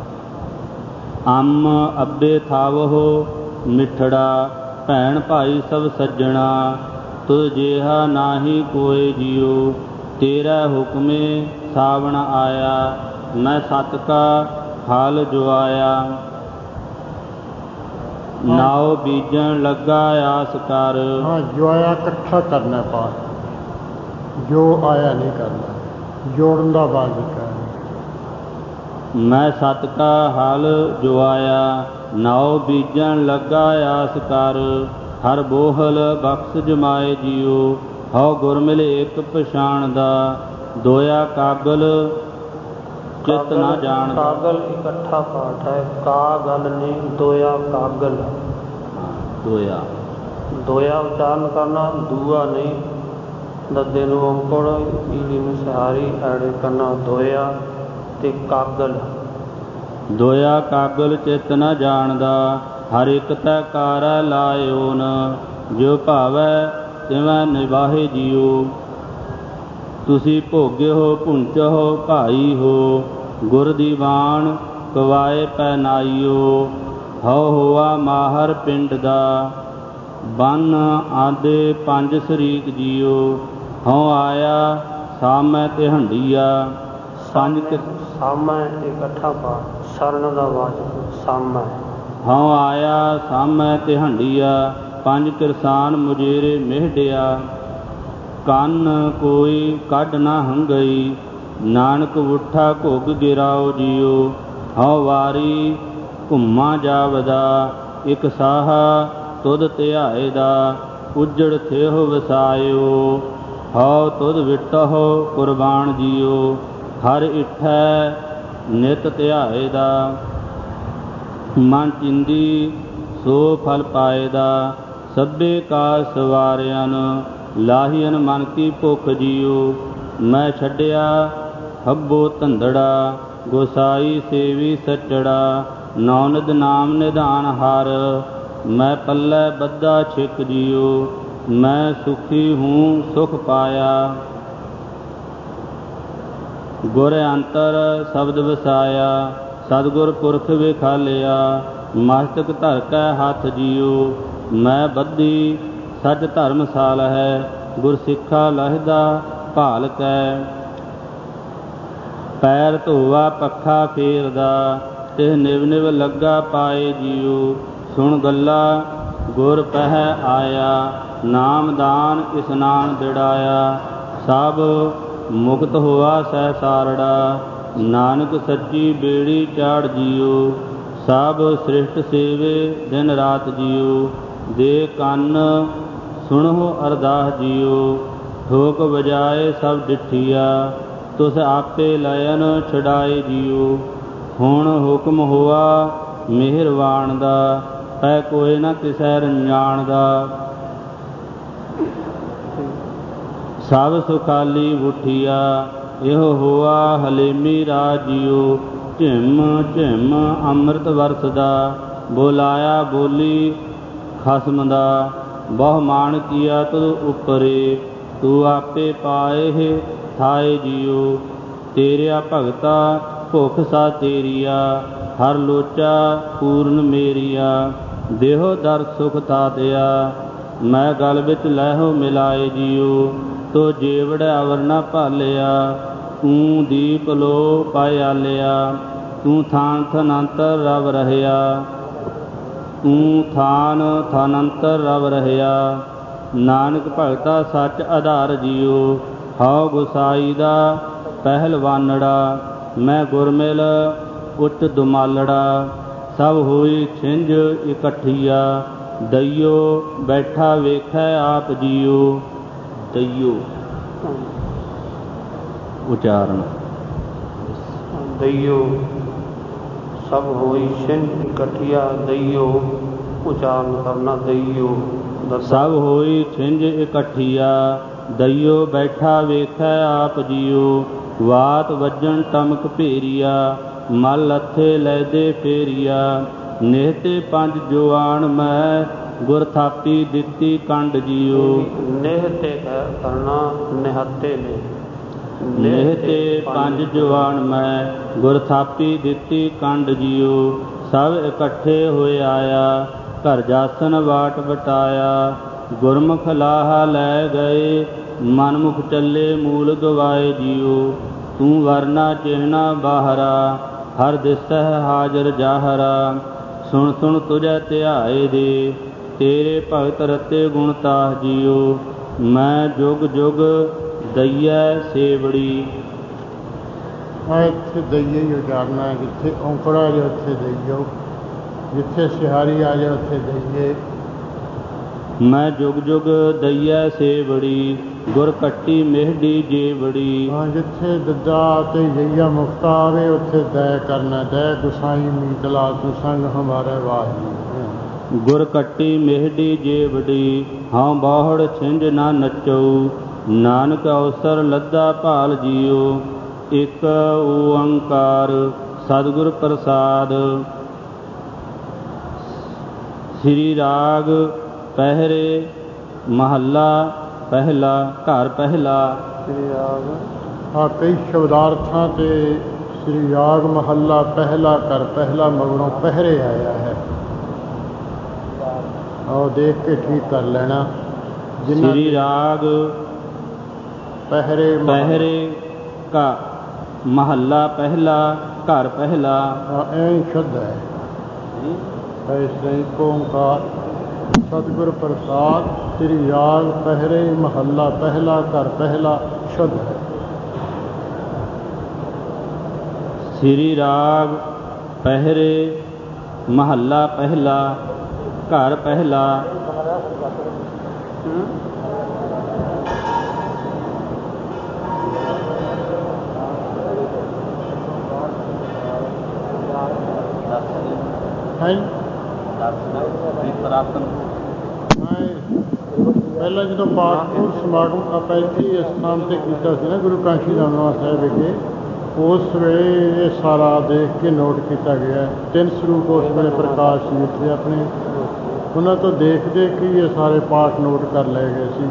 ਅੰਮ ਅੱਬੇ ਥਾਵਹੁ ਮਿਠੜਾ। ਭੈਣ ਭਾਈ ਸਭ ਸੱਜਣਾ, ਤੁਧ ਜਿਹਾ ਨਾਹੀ ਕੋਏ ਜੀਉ। ਤੇਰਾ ਹੁਕਮੇ ਸਾਵਣ ਆਇਆ, ਮੈਂ ਸਤ ਕਾ ਹਾਲ ਜੁਆਇਆ। ਨਾਉ ਬੀਜਣ ਲੱਗਾ ਆਸ ਕਰ। ਹਾਂ, ਜੁਆਇਆ ਇਕੱਠਾ ਕਰਨਾ ਪਾਠ, ਜੋ ਆਇਆ ਨਹੀਂ ਕਰਨਾ, ਜੋੜਨ ਦਾ ਬਾਅਦ ਕਰਨਾ। ਮੈਂ ਸਤ ਕਾ ਹਲ ਜੁਆਇਆ, ਨਾਉ ਬੀਜਣ ਲੱਗਾ ਆਸ ਕਰ। ਹਰ ਬੋਹਲ ਬਖਸ਼ ਜਮਾਏ ਜੀਉ। ਹਉ ਗੁਰ ਮਿਲੇ ਇੱਕ ਪਛਾਣਦਾ, ਦੋਇਆ ਕਾਗਲ ਚਿਤ ਨਾ ਜਾਣਦਾ। ਕਾਗਲ ਇਕੱਠਾ ਪਾਠ ਹੈ, ਕਾ ਗਲ ਨਹੀਂ, ਦੋਇਆ ਕਾਗਲ। ਦੋਇਆ ਦੋਇਆ ਉਚਾਰਨ ਕਰਨਾ, ਦੂਆ ਨਹੀਂ। ਦੱਦੇ ਨੂੰ ਔਂਕੜ, ਈੜੀ ਨੂੰ ਸਹਾਰੀ, ਐੜੇ ਕਰਨਾ ਦੋਇਆ ਤੇ ਕਾਗਲ। ਦੋਇਆ ਕਾਗਲ ਚਿਤ ਨ ਜਾਣਦਾ, ਹਰ ਇੱਕ ਤੈ ਕਾਰੈ ਲਾਇਓ ਨ। ਜੋ ਭਾਵੈ ਤਿਵੈ ਨਿਵਾਹੇ ਜੀਉ। ਤੁਸੀਂ ਭੋਗਿਓ ਭੁੰਚਹੁ ਭਾਈ ਹੋ, ਗੁਰ ਦੀਵਾਨ ਕਵਾਏ ਪੈ ਨਾਈਓ। ਹਉ ਹੋਆ ਮਾਹਰ ਪਿੰਡ ਦਾ, ਬੰਨ ਆਦੇ ਪੰਜ ਸਰੀਕ ਜੀਉ। ਹਉ ਆਇਆ ਸਾਮੈ ਤੇ ਹੰਡੀਆ, ਪੰਜ ਸਾਮੈ ਇਕੱਠਾ ਪਾਠ, ਸਰਨ ਦਾ ਵਾਚਕ ਸਾਮੈ। ਹਉ ਆਇਆ ਸਾਮੈ ਤੇ ਹੰਡੀਆ, ਪੰਜ ਕਿਰਸਾਨ ਮੁਜੇਰੇ ਮਿਹਡਿਆ। ਕੰਨ ਕੋਈ ਕੱਢ ਨਾ ਹੰਗਈ, ਨਾਨਕ ਉਠਾ ਘੁੱਗ ਗਿਰਾਓ ਜੀਉ। ਹਉ ਵਾਰੀ ਘੁੰਮਾ ਜਾਵਦਾ, ਇੱਕ ਸਾਹਾ ਤੁਧ ਧਿਆਏ ਦਾ। ਉਜੜ ਥੇਹੁ ਵਸਾਇਓ, ਹਉ ਤੁਧ ਵਿਟਹੁ ਕੁਰਬਾਨ ਜੀਉ। ਹਰ ਇਠੈ ਨਿਤ ਧਿਆਏ ਦਾ, ਮਨ ਚਿੰਦੀ ਸੋ ਫਲ ਪਾਏ ਦਾ। ਸਭੇ ਕਾ ਸਵਾਰਿਆਨ, ਲਾਹੀਨ ਮਨ ਕੀ ਭੁਖ ਜੀਉ। ਮੈਂ ਛੱਡਿਆ ਹੱਬੋ ਧੰਦੜਾ, ਗੋਸਾਈ ਸੇਵੀ ਸੱਚੜਾ। ਨੌਨਦ ਨਾਮ ਨਿਧਾਨ ਹਰ, ਮੈਂ ਪੱਲੇ ਬੱਧਾ ਛਿਕ ਜੀਉ। ਮੈਂ ਸੁਖੀ ਹੂੰ ਸੁਖ ਪਾਇਆ, ਗੁਰ ਅੰਤਰ ਸ਼ਬਦ ਵਸਾਇਆ। ਸਤਿਗੁਰ ਪੁਰਖ ਵਿਖਾਲਿਆ। ਮਸਤਕ ਧਰ ਕੈ ਹੱਥ ਜੀਓ, ਮੈਂ ਬੱਧੀ ਸੱਚ ਧਰਮਸਾਲ ਹੈ। ਗੁਰ ਸਿੱਖਾ ਲਹਿਦਾ ਭਾਲ ਕੈ, ਪੈਰ ਧੋਆ ਪੱਖਾ ਫੇਰਦਾ। ਤਿਹ ਨਿਵ ਨਿਵ ਲੱਗਾ ਪਾਏ ਜੀਓ, ਸੁਣ ਗੱਲਾ ਗੁਰ ਪਹਿ ਆਇਆ। ਨਾਮਦਾਨ ਇਸਨਾਨ ਦਿੜਾਇਆ, ਸਭ ਮੁਕਤ ਹੋਆ ਸਹਿ ਸਾਰੜਾ। ਨਾਨਕ ਸੱਚੀ ਬੇੜੀ ਚਾੜ ਜੀਓ, ਸਭ ਸ੍ਰਿਸ਼ਟ ਸੇਵੇ ਦਿਨ ਰਾਤ ਜੀਓ। ਦੇ ਕੰਨ ਸੁਣੋ ਅਰਦਾਸ ਜੀਓ, ਠੋਕ ਵਜਾਏ ਸਭ ਡਿਠੀਆ। ਤੁਸ ਆਪੇ ਲਇਨ ਛਡਾਏ ਜੀਓ, ਹੁਣ ਹੁਕਮ ਹੋਆ ਮਿਹਰਵਾਨ ਦਾ। ਪੈ ਕੋਇ ਨ ਕਿਸੈ ਰੰਜਾਨ ਦਾ, ਸਭ ਸੁਖਾਲੀ ਉਠੀਆ। ਇਹੋ ਹੋਆ ਹਲੇਮੀ ਰਾਜ ਜੀਓ, ਝਿਮ ਝਿਮ ਅੰਮ੍ਰਿਤ ਵਰਸਦਾ। ਬੋਲਾਇਆ ਬੋਲੀ ਖਸਮ ਦਾ, ਬਹੁ ਮਾਨ ਕੀਆ ਤੁਧ ਉਪਰੇ। ਤੂੰ ਆਪੇ ਪਾਏ ਥਾਏ ਜੀਓ, ਤੇਰਿਆ ਭਗਤਾ ਭੁਖ ਸਾ ਤੇਰੀਆ। ਹਰ ਲੋਚਾ ਪੂਰਨ ਮੇਰੀਆ, ਦੇਹੋ ਦਰ ਸੁਖ ਤਾਤਿਆ। ਮੈਂ ਗਲ ਵਿੱਚ ਲਹਿਓ ਮਿਲਾਏ ਜੀਓ, ਤੋ ਜੇਵੜ ਅਵਰ ਨ ਭਾਲਿਆ। ਤੂੰ ਦੀਪ ਲੋ ਪਾਇਆਲਿਆ, ਤੂੰ ਥਾਨ ਥਨੰਤਰ ਰਵ ਰਹਿਆ। ਤੂੰ ਥਾਨ ਥਨੰਤਰ ਰਵ ਰਹਿਆ। ਨਾਨਕ ਭਗਤਾ ਸੱਚ ਆਧਾਰ ਜੀਓ, ਹਉ ਗੁਸਾਈ ਦਾ ਪਹਿਲਵਾਨੜਾ। ਮੈਂ ਗੁਰਮਿਲ ਉੱਚ ਦੁਮਾਲੜਾ, ਸਭ ਹੋਈ ਛਿੰਝ ਇਕੱਠੀਆ। ਦਈਓ ਬੈਠਾ ਵੇਖੈ ਆਪ ਜੀਓ, ਦਈਓ ਉਚਾਰਨ। ਦਈਓ ਸਭ ਹੋਈ ਛਿੰਝ ਇਕੱਠੀਆ, ਦਈਓ ਉਚਾਰਨ ਕਰਨਾ। ਦਈਓ ਸਭ ਹੋਈ ਛਿੰਝ ਇਕੱਠੀਆ, ਦਈਓ ਬੈਠਾ ਵੇਖੈ ਆਪ ਜੀਓ। ਵਾਤ ਵੱਜਣ ਟਮਕ ਭੇਰੀਆ, ਮਲ ਲੱਥੇ ਲੈਦੇ ਫੇਰੀਆ। ਨਿਹਤੇ ਪੰਜ ਜੁਆਨ ਮੈਂ, ਗੁਰ ਥਾਪੀ ਦਿੱਤੀ ਕੰਡ ਜੀਓ। ਨਿਹਤੇ ਕਰਨਾ ਨਿਹੱਤੇ ਨੇ। ਨਿਹਤੇ ਪੰਜ ਜੁਆਨ ਮੈਂ, ਗੁਰ ਥਾਪੀ ਦਿੱਤੀ ਕੰਡ ਜੀਓ। ਸਭ ਇਕੱਠੇ ਹੋਏ ਆਇਆ, ਘਰ ਜਾਸਨ ਵਾਟ ਵਟਾਇਆ। ਗੁਰਮੁਖ ਲਾਹਾ ਲੈ ਗਏ, ਮਨਮੁਖ ਚੱਲੇ ਮੂਲ ਗਵਾਏ ਜੀਓ। ਤੂੰ ਵਰਨਾ ਚਿਹਨਾ ਬਾਹਰਾ, ਹਰ ਦਿਸਹਿ ਹਾਜ਼ਰ ਜਾਹਰਾ। ਸੁਣ ਸੁਣ ਤੁਝੈ ਧਿਆਏ ਦੇ, ਤੇਰੇ ਭਗਤ ਰਤੇ ਗੁਣ ਤਾਹ ਜੀਓ। ਮੈਂ ਜੁਗ ਜੁਗ ਦਈਐ ਸੇਵੜੀ। ਇੱਥੇ ਦਈਏ ਹੀ ਉਚਾਰਨਾ ਹੈ। ਜਿੱਥੇ ਔਂਕੜ ਆ ਜਾਏ ਉੱਥੇ ਦਈਓ, ਜਿੱਥੇ ਸਿਹਾਰੀ ਆ ਜਾਏ ਉੱਥੇ ਦਈਏ। ਮੈਂ ਜੁਗ ਜੁਗ ਦਈਐ ਸੇਵੜੀ, ਗੁਰ ਕੱਟੀ ਮਿਹਡੀ ਜੇਵੜੀ। ਹਾਂ, ਜਿੱਥੇ ਦੱਦਾ ਤੇ ਜਈਆ ਮੁਕਤਾ ਆਵੇ ਉੱਥੇ ਦੈ ਕਰਨਾ। ਦੈ ਗੁਸਾਈ ਮੀਤਲਾ ਤੂੰ ਸੰਗ ਹਮਾਰੇ ਵਾਹੀ। ਗੁਰ ਕੱਟੀ ਮਿਹਡੀ ਜੇਵੜੀ, ਹਉ ਬਾਹੜ ਛਿੰਝ ਨਾ ਨਚਉ। ਨਾਨਕ ਅਵਸਰ ਲੱਦਾ ਭਾਲ ਜੀਓ, ਇਕ ਓੰਕਾਰ ਸਤਿਗੁਰ ਪ੍ਰਸਾਦ। ਸ੍ਰੀ ਰਾਗ ਪਹਿਰੇ ਮਹੱਲਾ ਪਹਿਲਾ, ਘਰ ਪਹਿਲਾ। ਸ੍ਰੀ ਰਾਗ ਆ ਕਈ ਸ਼ਬਦਾਰਥਾਂ ਤੇ ਸ੍ਰੀ ਰਾਗ ਮਹੱਲਾ ਪਹਿਲਾ, ਘਰ ਪਹਿਲਾ ਮਗਰੋਂ ਪਹਿਰੇ ਆਇਆ ਹੈ। ਆਓ ਦੇਖ ਕੇ ਠੀਕ ਕਰ ਲੈਣਾ। ਸ੍ਰੀ ਰਾਗ ਪਹਿਰੇ ਕਾ ਮਹੱਲਾ ਪਹਿਲਾ, ਘਰ ਪਹਿਲਾ। ਐਂ ਸ਼ੁੱਧ ਹੈ। ਐਸੇ ਓੰਕਾਰ ਸਤਿਗੁਰ ਪ੍ਰਸਾਦ। ਸ੍ਰੀ ਰਾਗ ਪਹਿਰੇ ਮਹੱਲਾ ਪਹਿਲਾ, ਘਰ ਪਹਿਲਾ ਸ਼ੁੱਧ ਹੈ। ਸ੍ਰੀ ਰਾਗ ਪਹਿਰੇ ਮਹੱਲਾ ਪਹਿਲਾ, ਘਰ ਪਹਿਲਾ। ਪਹਿਲਾਂ ਜਦੋਂ ਪਾਠਪੁਰ ਸਮਾਗਮ ਆਪਾਂ ਇੱਥੇ ਇਸ ਸਥਾਨ 'ਤੇ ਕੀਤਾ ਸੀ ਨਾ, ਗੁਰੂ ਕਾਸ਼ੀ ਰਾਮ ਸਾਹਿਬ ਵਿਖੇ, ਉਸ ਵੇਲੇ ਇਹ ਸਾਰਾ ਦੇਖ ਕੇ ਨੋਟ ਕੀਤਾ ਗਿਆ। 3 ਸਰੂਪ ਉਸ ਵੇਲੇ ਪ੍ਰਕਾਸ਼ ਸੀ ਇੱਥੇ ਆਪਣੇ, ਉਹਨਾਂ ਤੋਂ ਦੇਖ ਦੇਖ ਹੀ ਇਹ ਸਾਰੇ ਪਾਠ ਨੋਟ ਕਰ ਲਏ ਗਏ ਸੀ।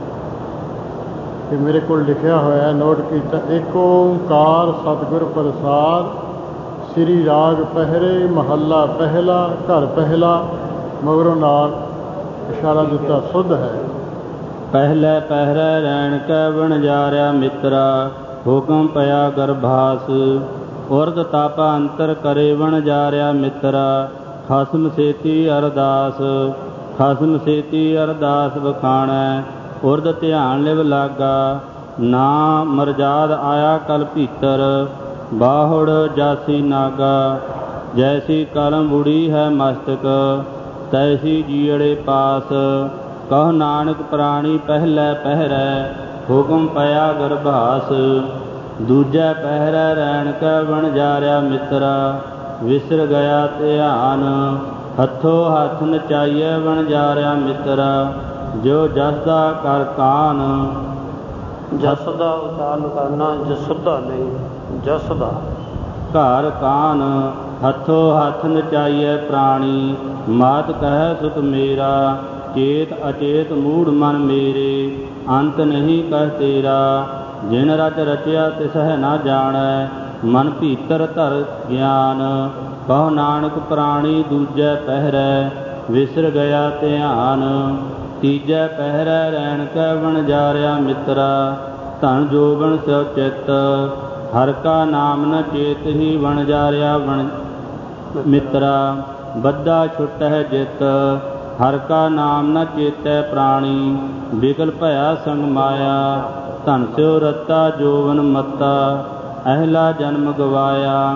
ਅਤੇ ਮੇਰੇ ਕੋਲ ਲਿਖਿਆ ਹੋਇਆ ਨੋਟ ਕੀਤਾ, ਇੱਕ ਓਂਕਾਰ ਸਤਿਗੁਰ ਪ੍ਰਸਾਦ। ਸ੍ਰੀ ਰਾਗ ਪਹਿਰੇ ਮਹੱਲਾ ਪਹਿਲਾ ਘਰ ਪਹਿਲਾ ਮਗਰੋਂ ਨਾਲ ਇਸ਼ਾਰਾ ਦਿੱਤਾ ਸੁਧ ਹੈ। ਪਹਿਲੇ ਪਹਿਰੇ ਰੈਣ ਕੈ ਵਣਜਾਰਿਆ ਮਿੱਤਰਾ, ਹੁਕਮ ਪਿਆ ਗਰਭਾਸ। ਉਰਦ ਤਪ ਅੰਤਰ ਕਰੇ ਵਣਜਾਰਿਆ ਮਿੱਤਰਾ, ਖਸਮ ਸੇਤੀ ਅਰਦਾਸ। ਖਸਮ ਸੇਤੀ ਅਰਦਾਸ ਵਖਾਣੈ, ਉਰਦ ਧਿਆਨ ਲਿਵ ਲਾਗਾ। ਨਾ ਮਰਜਾਦ ਆਇਆ ਕਲ ਭੀਤਰ, ਬਾਹੁੜ ਜਾਸੀ ਨਾਗਾ। ਜੈਸੀ ਕਲਮ ਬੁੜੀ ਹੈ ਮਸਤਕ, ਤੈਸੀ ਜੀਅੜੇ ਪਾਸ। ਕਹੁ ਨਾਨਕ ਪ੍ਰਾਣੀ ਪਹਿਲੇ ਪਹਿਰੈ, ਹੁਕਮ ਪਿਆ ਗਰਭਾਸ। ਦੂਜੈ ਪਹਿਰੈ ਰੈਣ ਕੈ ਵਣਜਾਰਿਆ ਮਿੱਤਰਾ, ਵਿਸਰ ਗਿਆ ਧਿਆਨ। ਹੱਥੋਂ ਹੱਥ ਨਚਾਈਐ ਵਣਜਾਰਿਆ ਮਿੱਤਰਾ, ਜੋ ਜਸਦਾ ਕਰ ਕਾਨ। ਜਸ ਦਾ ਉਚਾਰਨ ਕਰਨਾ ਜਸੁਦਾ ਨਹੀਂ, ਜਸ ਦਾ। ਘਰ ਕਾਨ ਹੱਥੋਂ ਹੱਥ ਨਚਾਈਐ ਪ੍ਰਾਣੀ, ਮਾਤ ਕਹਿ ਸੁਤ ਮੇਰਾ। ਚੇਤ ਅਚੇਤ ਮੂੜ ਮਨ ਮੇਰੇ, ਅੰਤ ਨਹੀਂ ਕਹਿ ਤੇਰਾ। ਜਿਨ ਰਚ ਰਚਿਆ ਤਿਸਹਿ ਨਾ ਜਾਣੈ, ਮਨ ਭੀਤਰ ਧਰ ਗਿਆਨ। ਕਹੁ ਨਾਨਕ ਪ੍ਰਾਣੀ ਦੂਜੈ ਪਹਿਰੈ, ਵਿਸਰ ਗਿਆ ਧਿਆਨ। ਤੀਜੈ ਪਹਿਰੈ ਰੈਣ ਕੈ ਵਣਜਾਰਿਆ ਮਿੱਤਰਾ, ਧਨ ਜੋਬਨ ਸਿਉ ਚਿੱਤ। ਹਰਿ ਕਾ ਨਾਮ ਨ ਚੇਤ ਹੀ ਵਣਜਾਰਿਆ ਮਿੱਤਰਾ, ਬੱਧਾ ਛੁਟਹਿ ਜਿਤ। ਹਰਿ ਕਾ ਨਾਮ ਨ ਚੇਤੈ ਪ੍ਰਾਣੀ, ਬਿਕਲ ਭਇਆ ਸੰਗ ਮਾਇਆ। ਧਨ ਸਿਉ ਰਤਾ ਜੋਬਨ ਮੱਤਾ, ਅਹਿਲਾ ਜਨਮ ਗਵਾਇਆ।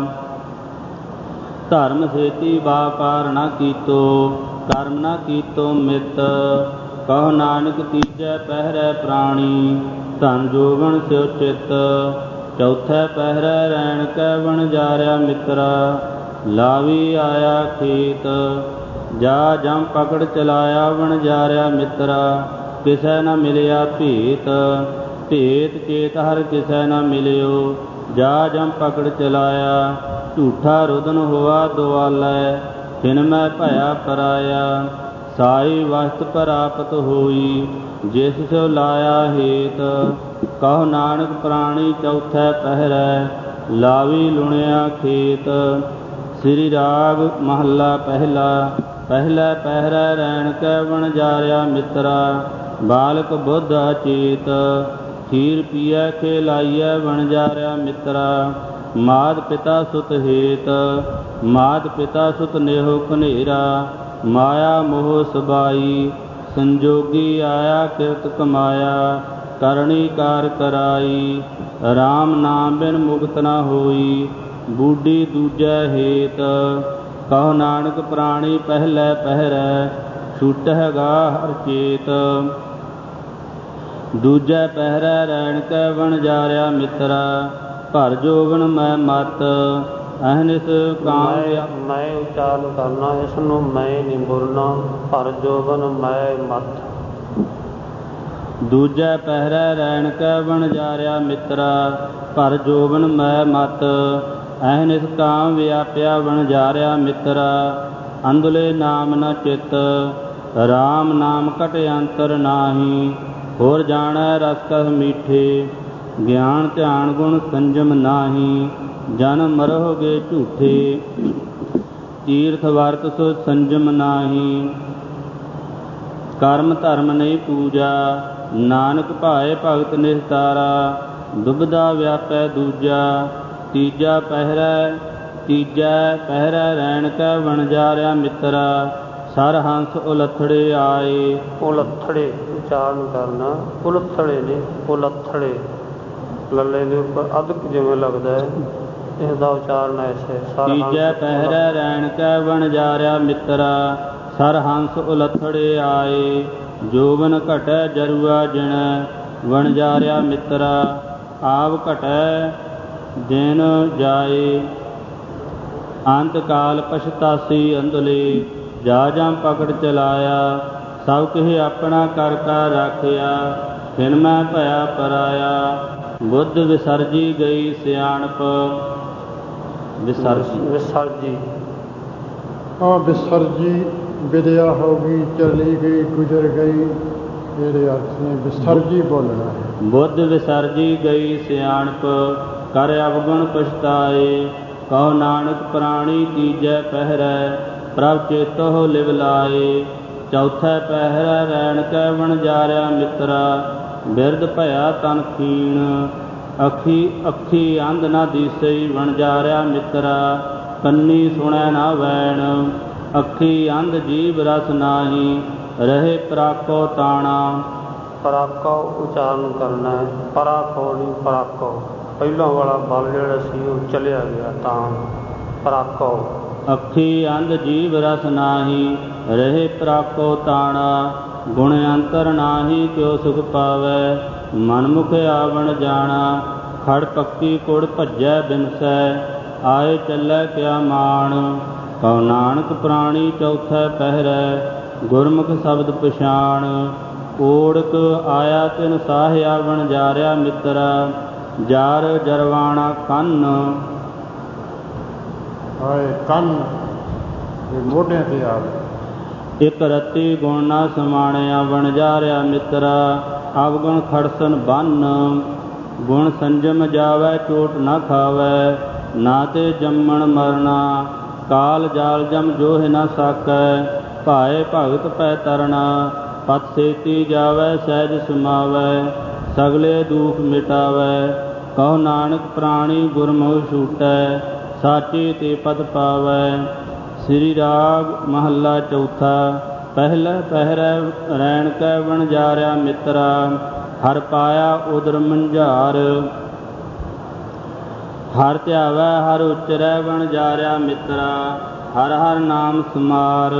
ਧਰਮ ਸੇਤੀ ਵਾਪਾਰ ਨ ਕੀਤੋ, ਕਰਮ ਨ ਕੀਤੋ ਮਿਤ। ਕਹੁ ਨਾਨਕ ਤੀਜੈ ਪਹਿਰੈ ਪ੍ਰਾਣੀ, ਧਨ ਜੋਬਨ ਸਿਉ ਚਿਤ। ਚੌਥੈ ਪਹਿਰੈ ਰੈਣ ਕੈ ਵਣਜਾਰਿਆ ਮਿੱਤਰਾ, ਲਾਵੀ ਆਇਆ ਖੇਤ। ਜਾ ਜਮ ਪਕੜ ਚਲਾਇਆ ਵਣਜਾਰਿਆ ਮਿੱਤਰਾ, ਕਿਸੈ ਨ ਮਿਲਿਆ ਭੇਤ। ਭੇਤ ਚੇਤ ਹਰ ਕਿਸੈ ਨ ਮਿਲਿਓ, ਜਾ ਜਮ ਪਕੜ ਚਲਾਇਆ। ਝੂਠਾ ਰੁਦਨ ਹੋਆ ਦੁਆਲੈ, ਤਿਨ ਮੈਂ ਭਇਆ ਪਰਾਇਆ। ਸਾਈ ਵਸਤ ਪ੍ਰਾਪਤ ਹੋਈ, ਜਿਸ ਸਿਉ ਲਾਇਆ ਹੇਤ। ਕਹੁ ਨਾਨਕ ਪ੍ਰਾਣੀ ਚੌਥੈ ਪਹਿਰੈ, ਲਾਵੀ ਲੁਣਿਆ ਖੇਤ। ਸ੍ਰੀ ਰਾਗ ਮਹੱਲਾ ਪਹਿਲਾ। ਪਹਿਲੇ ਪਹਿਰੈ ਰੈਣ ਕੈ ਵਣਜਾਰਿਆ ਮਿੱਤਰਾ, ਬਾਲਕ ਬੁੱਧ ਅਚੇਤ। ਖੀਰ ਪੀਐ ਖੇਲਾਈਐ ਵਣਜਾਰਿਆ ਮਿੱਤਰਾ, ਮਾਤ ਪਿਤਾ ਸੁਤ ਹੇਤ। ਮਾਤ ਪਿਤਾ ਸੁਤ ਨੇਹੁ ਕਨੇਰਾ, ਮਾਇਆ ਮੋਹ ਸਬਾਈ। ਸੰਜੋਗੀ ਆਇਆ ਕਿਰਤ ਕਮਾਇਆ, ਕਰਨੀ ਕਾਰ ਕਰਾਈ। ਰਾਮ ਨਾਮ ਬਿਨ ਮੁਕਤ ਨ ਹੋਈ, ਬੂਢੀ ਦੂਜੈ ਹੇਤ। ਕਹੁ ਨਾਨਕ ਪ੍ਰਾਣੀ ਪਹਿਲੇ ਪਹਿਰੈ, ਛੂਟਹਿ ਗਾ ਹਰ ਚੇਤ। ਦੂਜੈ ਪਹਿਰੈ ਰੈਣ ਕੈ ਵਣਜਾਰਿਆ ਮਿੱਤਰਾ, ਭਰ ਜੋਬਨ ਮੈਂ ਮਤ। ਅਹਨਿਸ ਕਾਮ ਮੈਂ ਉਚਾਰਨ ਕਰਨਾ, ਇਸ ਨੂੰ ਮੈਂ ਨਹੀਂ ਬੋਲਣਾ। ਭਰ ਜੋਬਨ ਮੈਂ ਮਤ। ਦੂਜੈ ਪਹਿਰੈ ਰੈਣ ਕੈ ਵਣਜਾਰਿਆ ਮਿੱਤਰਾ, ਭਰ ਜੋਬਨ ਮੈਂ ਮਤ। ਅਹਨਿਸ ਕਾਮ ਵਿਆਪਿਆ ਵਣਜਾਰਿਆ ਮਿੱਤਰਾ, ਅੰਧਲੇ ਨਾਮ ਨ ਚਿਤ। ਰਾਮ ਨਾਮ ਘਟ ਅੰਤਰ ਨਾਹੀ, ਹੋਰ ਜਾਣੈ ਰਸ ਕਹ ਮੀਠੇ। ਗਿਆਨ ਧਿਆਨ ਗੁਣ ਸੰਜਮ ਨਾਹੀ, ਜਨਮ ਮਰੋਗੇ ਝੂਠੇ। ਤੀਰਥ ਵਰਤ ਸੋ ਸੰਜਮ ਨਾਹੀ, ਕਰਮ ਧਰਮ ਨਹੀਂ ਪੂਜਾ। ਨਾਨਕ ਭਾਏ ਭਗਤ ਨਿਸਤਾਰਾ, ਦੁਬਦਾ ਵਿਆਪੈ ਦੂਜਾ। ਤੀਜੈ ਪਹਿਰੈ ਰੈਣ ਕੈ ਵਣਜਾਰਿਆ ਮਿੱਤਰਾ, ਸਰ ਹੰਸ ਉਲੱਥੜੇ ਆਏ। ਉਲੱਥੜੇ ਉਚਾਰਨ ਕਰਨਾ, ਉਲੱਥੜੇ ਨਹੀਂ ਉਲੱਥੜੇ। ਲੱਲੇ ਦੇ ਉੱਪਰ ਅਧਕ ਜਿਵੇਂ ਲੱਗਦਾ ਹੈ, ਇਸ ਦਾ ਉਚਾਰਨ ਐਸੇ। ਤੀਜੈ ਪਹਿਰੈ ਰੈਣ ਕੈ ਵਣਜਾਰਿਆ ਮਿੱਤਰਾ, ਸਰ ਹੰਸ ਉਲੱਥੜੇ ਆਏ। ਜੋਬਨ ਘਟੈ ਜਰੂਆ ਜਿਣੈ, ਵਣਜਾਰਿਆ ਮਿੱਤਰਾ, ਆਪ ਘਟੈ ਦਿਨ ਜਾਏ। ਅੰਤ ਕਾਲ ਪਛਤਾਸੀ ਅੰਧਲੇ, ਜਾ ਜਮ ਪਕੜ ਚਲਾਇਆ। ਸਭ ਕਿਹ ਆਪਣਾ ਕਰ ਕਾ ਰਾਖਿਆ, ਫਿਰ ਮੈਂ ਭਇਆ ਪਰਾਇਆ। ਬੁੱਧ ਵਿਸਰਜੀ ਗਈ ਸਿਆਣਪ। ਵਿਸਰਜੀ ਵਿਸਰਜੀ ਵਿਦਿਆ ਹੋ ਗਈ, ਚਲੀ ਗਈ, ਗੁਜ਼ਰ ਗਈ। ਜਿਹੜੇ ਅਰਥ ਨੇ ਵਿਸਰਜੀ ਬੋਲਣਾ ਹੈ। ਬੁੱਧ ਵਿਸਰਜੀ ਗਈ ਸਿਆਣਪ, ਕਰ ਅਵਗੁਣ ਪਛਤਾਏ। ਕਹੋ ਨਾਨਕ ਪ੍ਰਾਣੀ ਤੀਜੈ ਪਹਿਰੈ ਪ੍ਰਭ ਚੇਤੋ ਲਿਵ ਲਾਏ। ਚੌਥੈ ਪਹਿਰੈ ਰੈਣ ਕੈ ਵਣਜਾਰਿਆ ਮਿੱਤਰਾ ਬਿਰਧ ਭਇਆ ਤਨ ਖੀਣ। ਅੱਖੀ ਅੰਧ ਨਾ ਦੀਸਈ ਵਣਜਾਰਿਆ ਮਿੱਤਰਾ ਕੰਨੀ ਸੁਣੈ ਨਾ ਵੈਣ। ਅੱਖੀ ਅੰਧ ਜੀਵ ਰਸ ਨਾਹੀ ਰਹੇ ਪਰਾਕੋ ਤਾਣਾ। ਪਰਾਕੋ ਉਚਾਰਨ ਕਰਨਾ ਹੈ, ਪਰਾਕੋ ਨਹੀਂ ਪਰਾਕੋ। ਪਹਿਲਾਂ ਵਾਲਾ ਬਲ ਜਿਹੜਾ ਸੀ ਉਹ ਚਲਿਆ ਗਿਆ ਤਾਂ ਪਰਾਕੋ। ਅੱਖੀ ਅੰਧ ਜੀਵ ਰਸ ਨਾਹੀ ਰਹੇ ਪਰਾਕੋ ਤਾਣਾ। ਗੁਣ ਅੰਤਰ ਨਾਹੀ ਕਿਉ ਸੁਖ ਪਾਵੈ ਮਨਮੁਖ ਆਵਣ ਜਾਣਾ। ਖੜ ਪੱਕੀ ਕੁੜ ਭੱਜੈ ਬਿਨਸੈ ਆਏ ਚੱਲੈ ਕਿਆ ਮਾਣ। ਕਹੋ ਨਾਨਕ ਪ੍ਰਾਣੀ ਚੌਥੈ ਪਹਿਰੈ ਗੁਰਮੁਖ ਸ਼ਬਦ ਪਛਾਣ। ਓੜਕ ਆਇਆ ਤਿਨ ਸਾਹਿਆ ਵਣਜਾਰਿਆ ਮਿੱਤਰਾ ਜਾਰ ਜਰਵਾਣਾ ਕੰਨ। ਆਏ ਕੰਨ ਇਹ ਮੋਢਿਆਂ ਤੇ ਆ ਗਏ। ਇਕ ਰਤੀ ਗੁਣ ਨਾ ਸਮਾਣਿਆ ਵਣਜਾਰਿਆ ਮਿੱਤਰਾ ਅਵਗੁਣ ਖੜਸਨ ਬੰਨ। ਗੁਣ ਸੰਜਮ ਜਾਵੈ ਚੋਟ ਨਾ ਖਾਵੈ ਨਾ ਤੇ ਜੰਮਣ ਮਰਨਾ। ਕਾਲ ਜਾਲ ਜਮ ਜੋਹਿ ਨਾ ਸਾਕੈ ਭਾਏ ਭਗਤ ਪੈ ਤਰਣਾ। ਪਤ ਸੇਤੀ ਜਾਵੈ ਸਹਿਜ ਸਮਾਵੈ ਸਗਲੇ ਦੁਖ ਮਿਟਾਵੈ। ਕਹੋ ਨਾਨਕ ਪ੍ਰਾਣੀ ਗੁਰਮੁਖ ਛੂਟੈ ਸਾਚੇ ਤੇ ਪਦ ਪਾਵੈ। ਸ੍ਰੀ ਰਾਗ ਮਹੱਲਾ ਚੌਥਾ। ਪਹਿਲਾ ਪਹਿਰੈ ਰੈਣ ਕੈ ਵਣਜਾਰਿਆ ਮਿੱਤਰਾ ਹਰ ਪਾਇਆ ਉਦਰ ਮੰਝਾਰ। ਹਰ ਧਿਆਵੈ ਹਰ ਉਚਰੈ ਵਣਜਾਰਿਆ ਮਿੱਤਰਾ ਹਰ ਹਰ ਨਾਮ ਸਮਾਰ।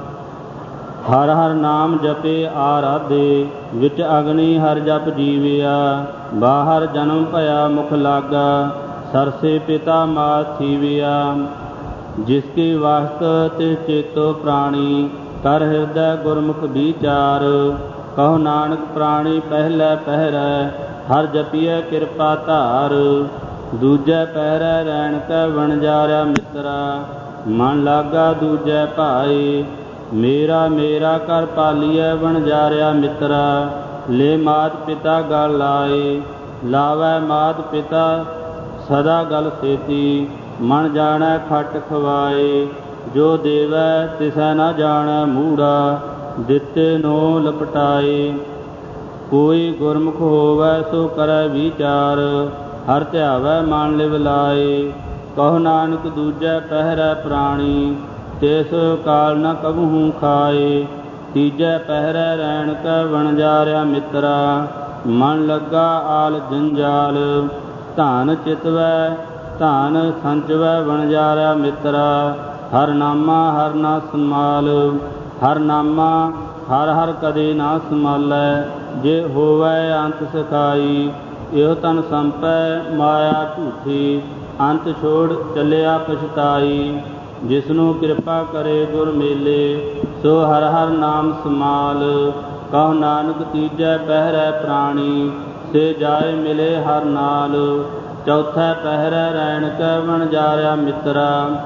ਹਰ ਹਰ ਨਾਮ ਜਪੇ ਆਰਾਧੇ ਵਿੱਚ ਅਗਨੀ ਹਰ ਜਪ ਜੀਵਿਆ। ਬਾਹਰ ਜਨਮ ਭਇਆ ਮੁਖ ਲਾਗਾ ਸਰਸੇ ਪਿਤਾ ਮਾਤ ਥੀਵਿਆ। ਜਿਸ ਕੀ ਵਾਸਤ ਤੇ ਚੇਤੋ ਪ੍ਰਾਣੀ ਕਰ ਹਿਰਦੈ ਗੁਰਮੁਖ ਵਿਚਾਰ। ਕਹੋ ਨਾਨਕ ਪ੍ਰਾਣੀ ਪਹਿਲੇ ਪਹਿਰੈ ਹਰ ਜਪੀਐ ਕਿਰਪਾ ਧਾਰ। ਦੂਜੈ ਪਹਿਰੈ ਰੈਣ ਕੈ ਵਣਜਾਰਿਆ ਮਿੱਤਰਾ ਮਨ ਲਾਗਾ ਦੂਜੈ ਭਾਈ। ਮੇਰਾ ਮੇਰਾ ਕਰ ਪਾਲੀਐ ਵਣਜਾਰਿਆ ਮਿੱਤਰਾ ਲੈ ਮਾਤ ਪਿਤਾ ਗਲ ਲਾਏ। ਲਾਵੈ ਮਾਤ ਪਿਤਾ ਸਦਾ ਗਲ ਸੇਤੀ ਮਨ ਜਾਣੈ ਖਟ ਖਵਾਏ। ਜੋ ਦੇਵੈ ਤਿਸੈ ਨਾ ਜਾਣੈ ਮੂੜਾ ਦਿੱਤੇ ਨੋ ਲਪਟਾਏ। ਕੋਈ ਗੁਰਮੁਖ ਹੋਵੈ ਸੋ ਕਰੈ ਵਿਚਾਰ ਹਰ ਧਿਆਵੈ ਮਨ ਲਿਵ ਲਾਏ। ਕਹੋ ਨਾਨਕ ਦੂਜੈ ਪਹਿਰੈ ਪ੍ਰਾਣੀ ਤਿਸ ਕਾਲ ਨ ਕਬਹੂ ਖਾਏ। ਤੀਜੈ ਪਹਿਰੈ ਰੈਣ ਕੈ ਵਣਜਾਰਿਆ ਮਿੱਤਰਾ ਮਨ ਲੱਗਾ ਆਲ ਜੰਜਾਲ। ਧਨ ਚਿਤਵੈ ਧਨ ਸੰਚਵੈ ਵਣਜਾਰਿਆ ਮਿੱਤਰਾ ਹਰ ਨਾਮਾ ਹਰ ਨਾ ਸੰਮਾਲ। ਹਰ ਨਾਮਾ ਹਰ ਹਰ ਕਦੇ ਨਾ ਸੰਮਾਲੈ ਜੇ ਹੋਵੈ ਅੰਤ ਸਖਾਈ। ਇਹੋ ਤਨ ਸੰਪੈ ਮਾਇਆ ਝੂਠੀ ਅੰਤ ਛੋੜ ਚੱਲਿਆ ਪਛਤਾਈ। ਜਿਸਨੂੰ ਕਿਰਪਾ ਕਰੇ ਗੁਰ ਮੇਲੇ ਸੋ ਹਰ ਹਰ ਨਾਮ ਸਮਾਲ। ਕਹੋ ਨਾਨਕ ਤੀਜੈ ਪਹਿਰੈ ਪ੍ਰਾਣੀ ਸੇ ਜਾਏ ਮਿਲੇ ਹਰ ਨਾਲ। ਚੌਥੈ ਪਹਿਰੈ ਰੈਣ ਕੈ ਵਣਜਾਰਿਆ ਮਿੱਤਰਾ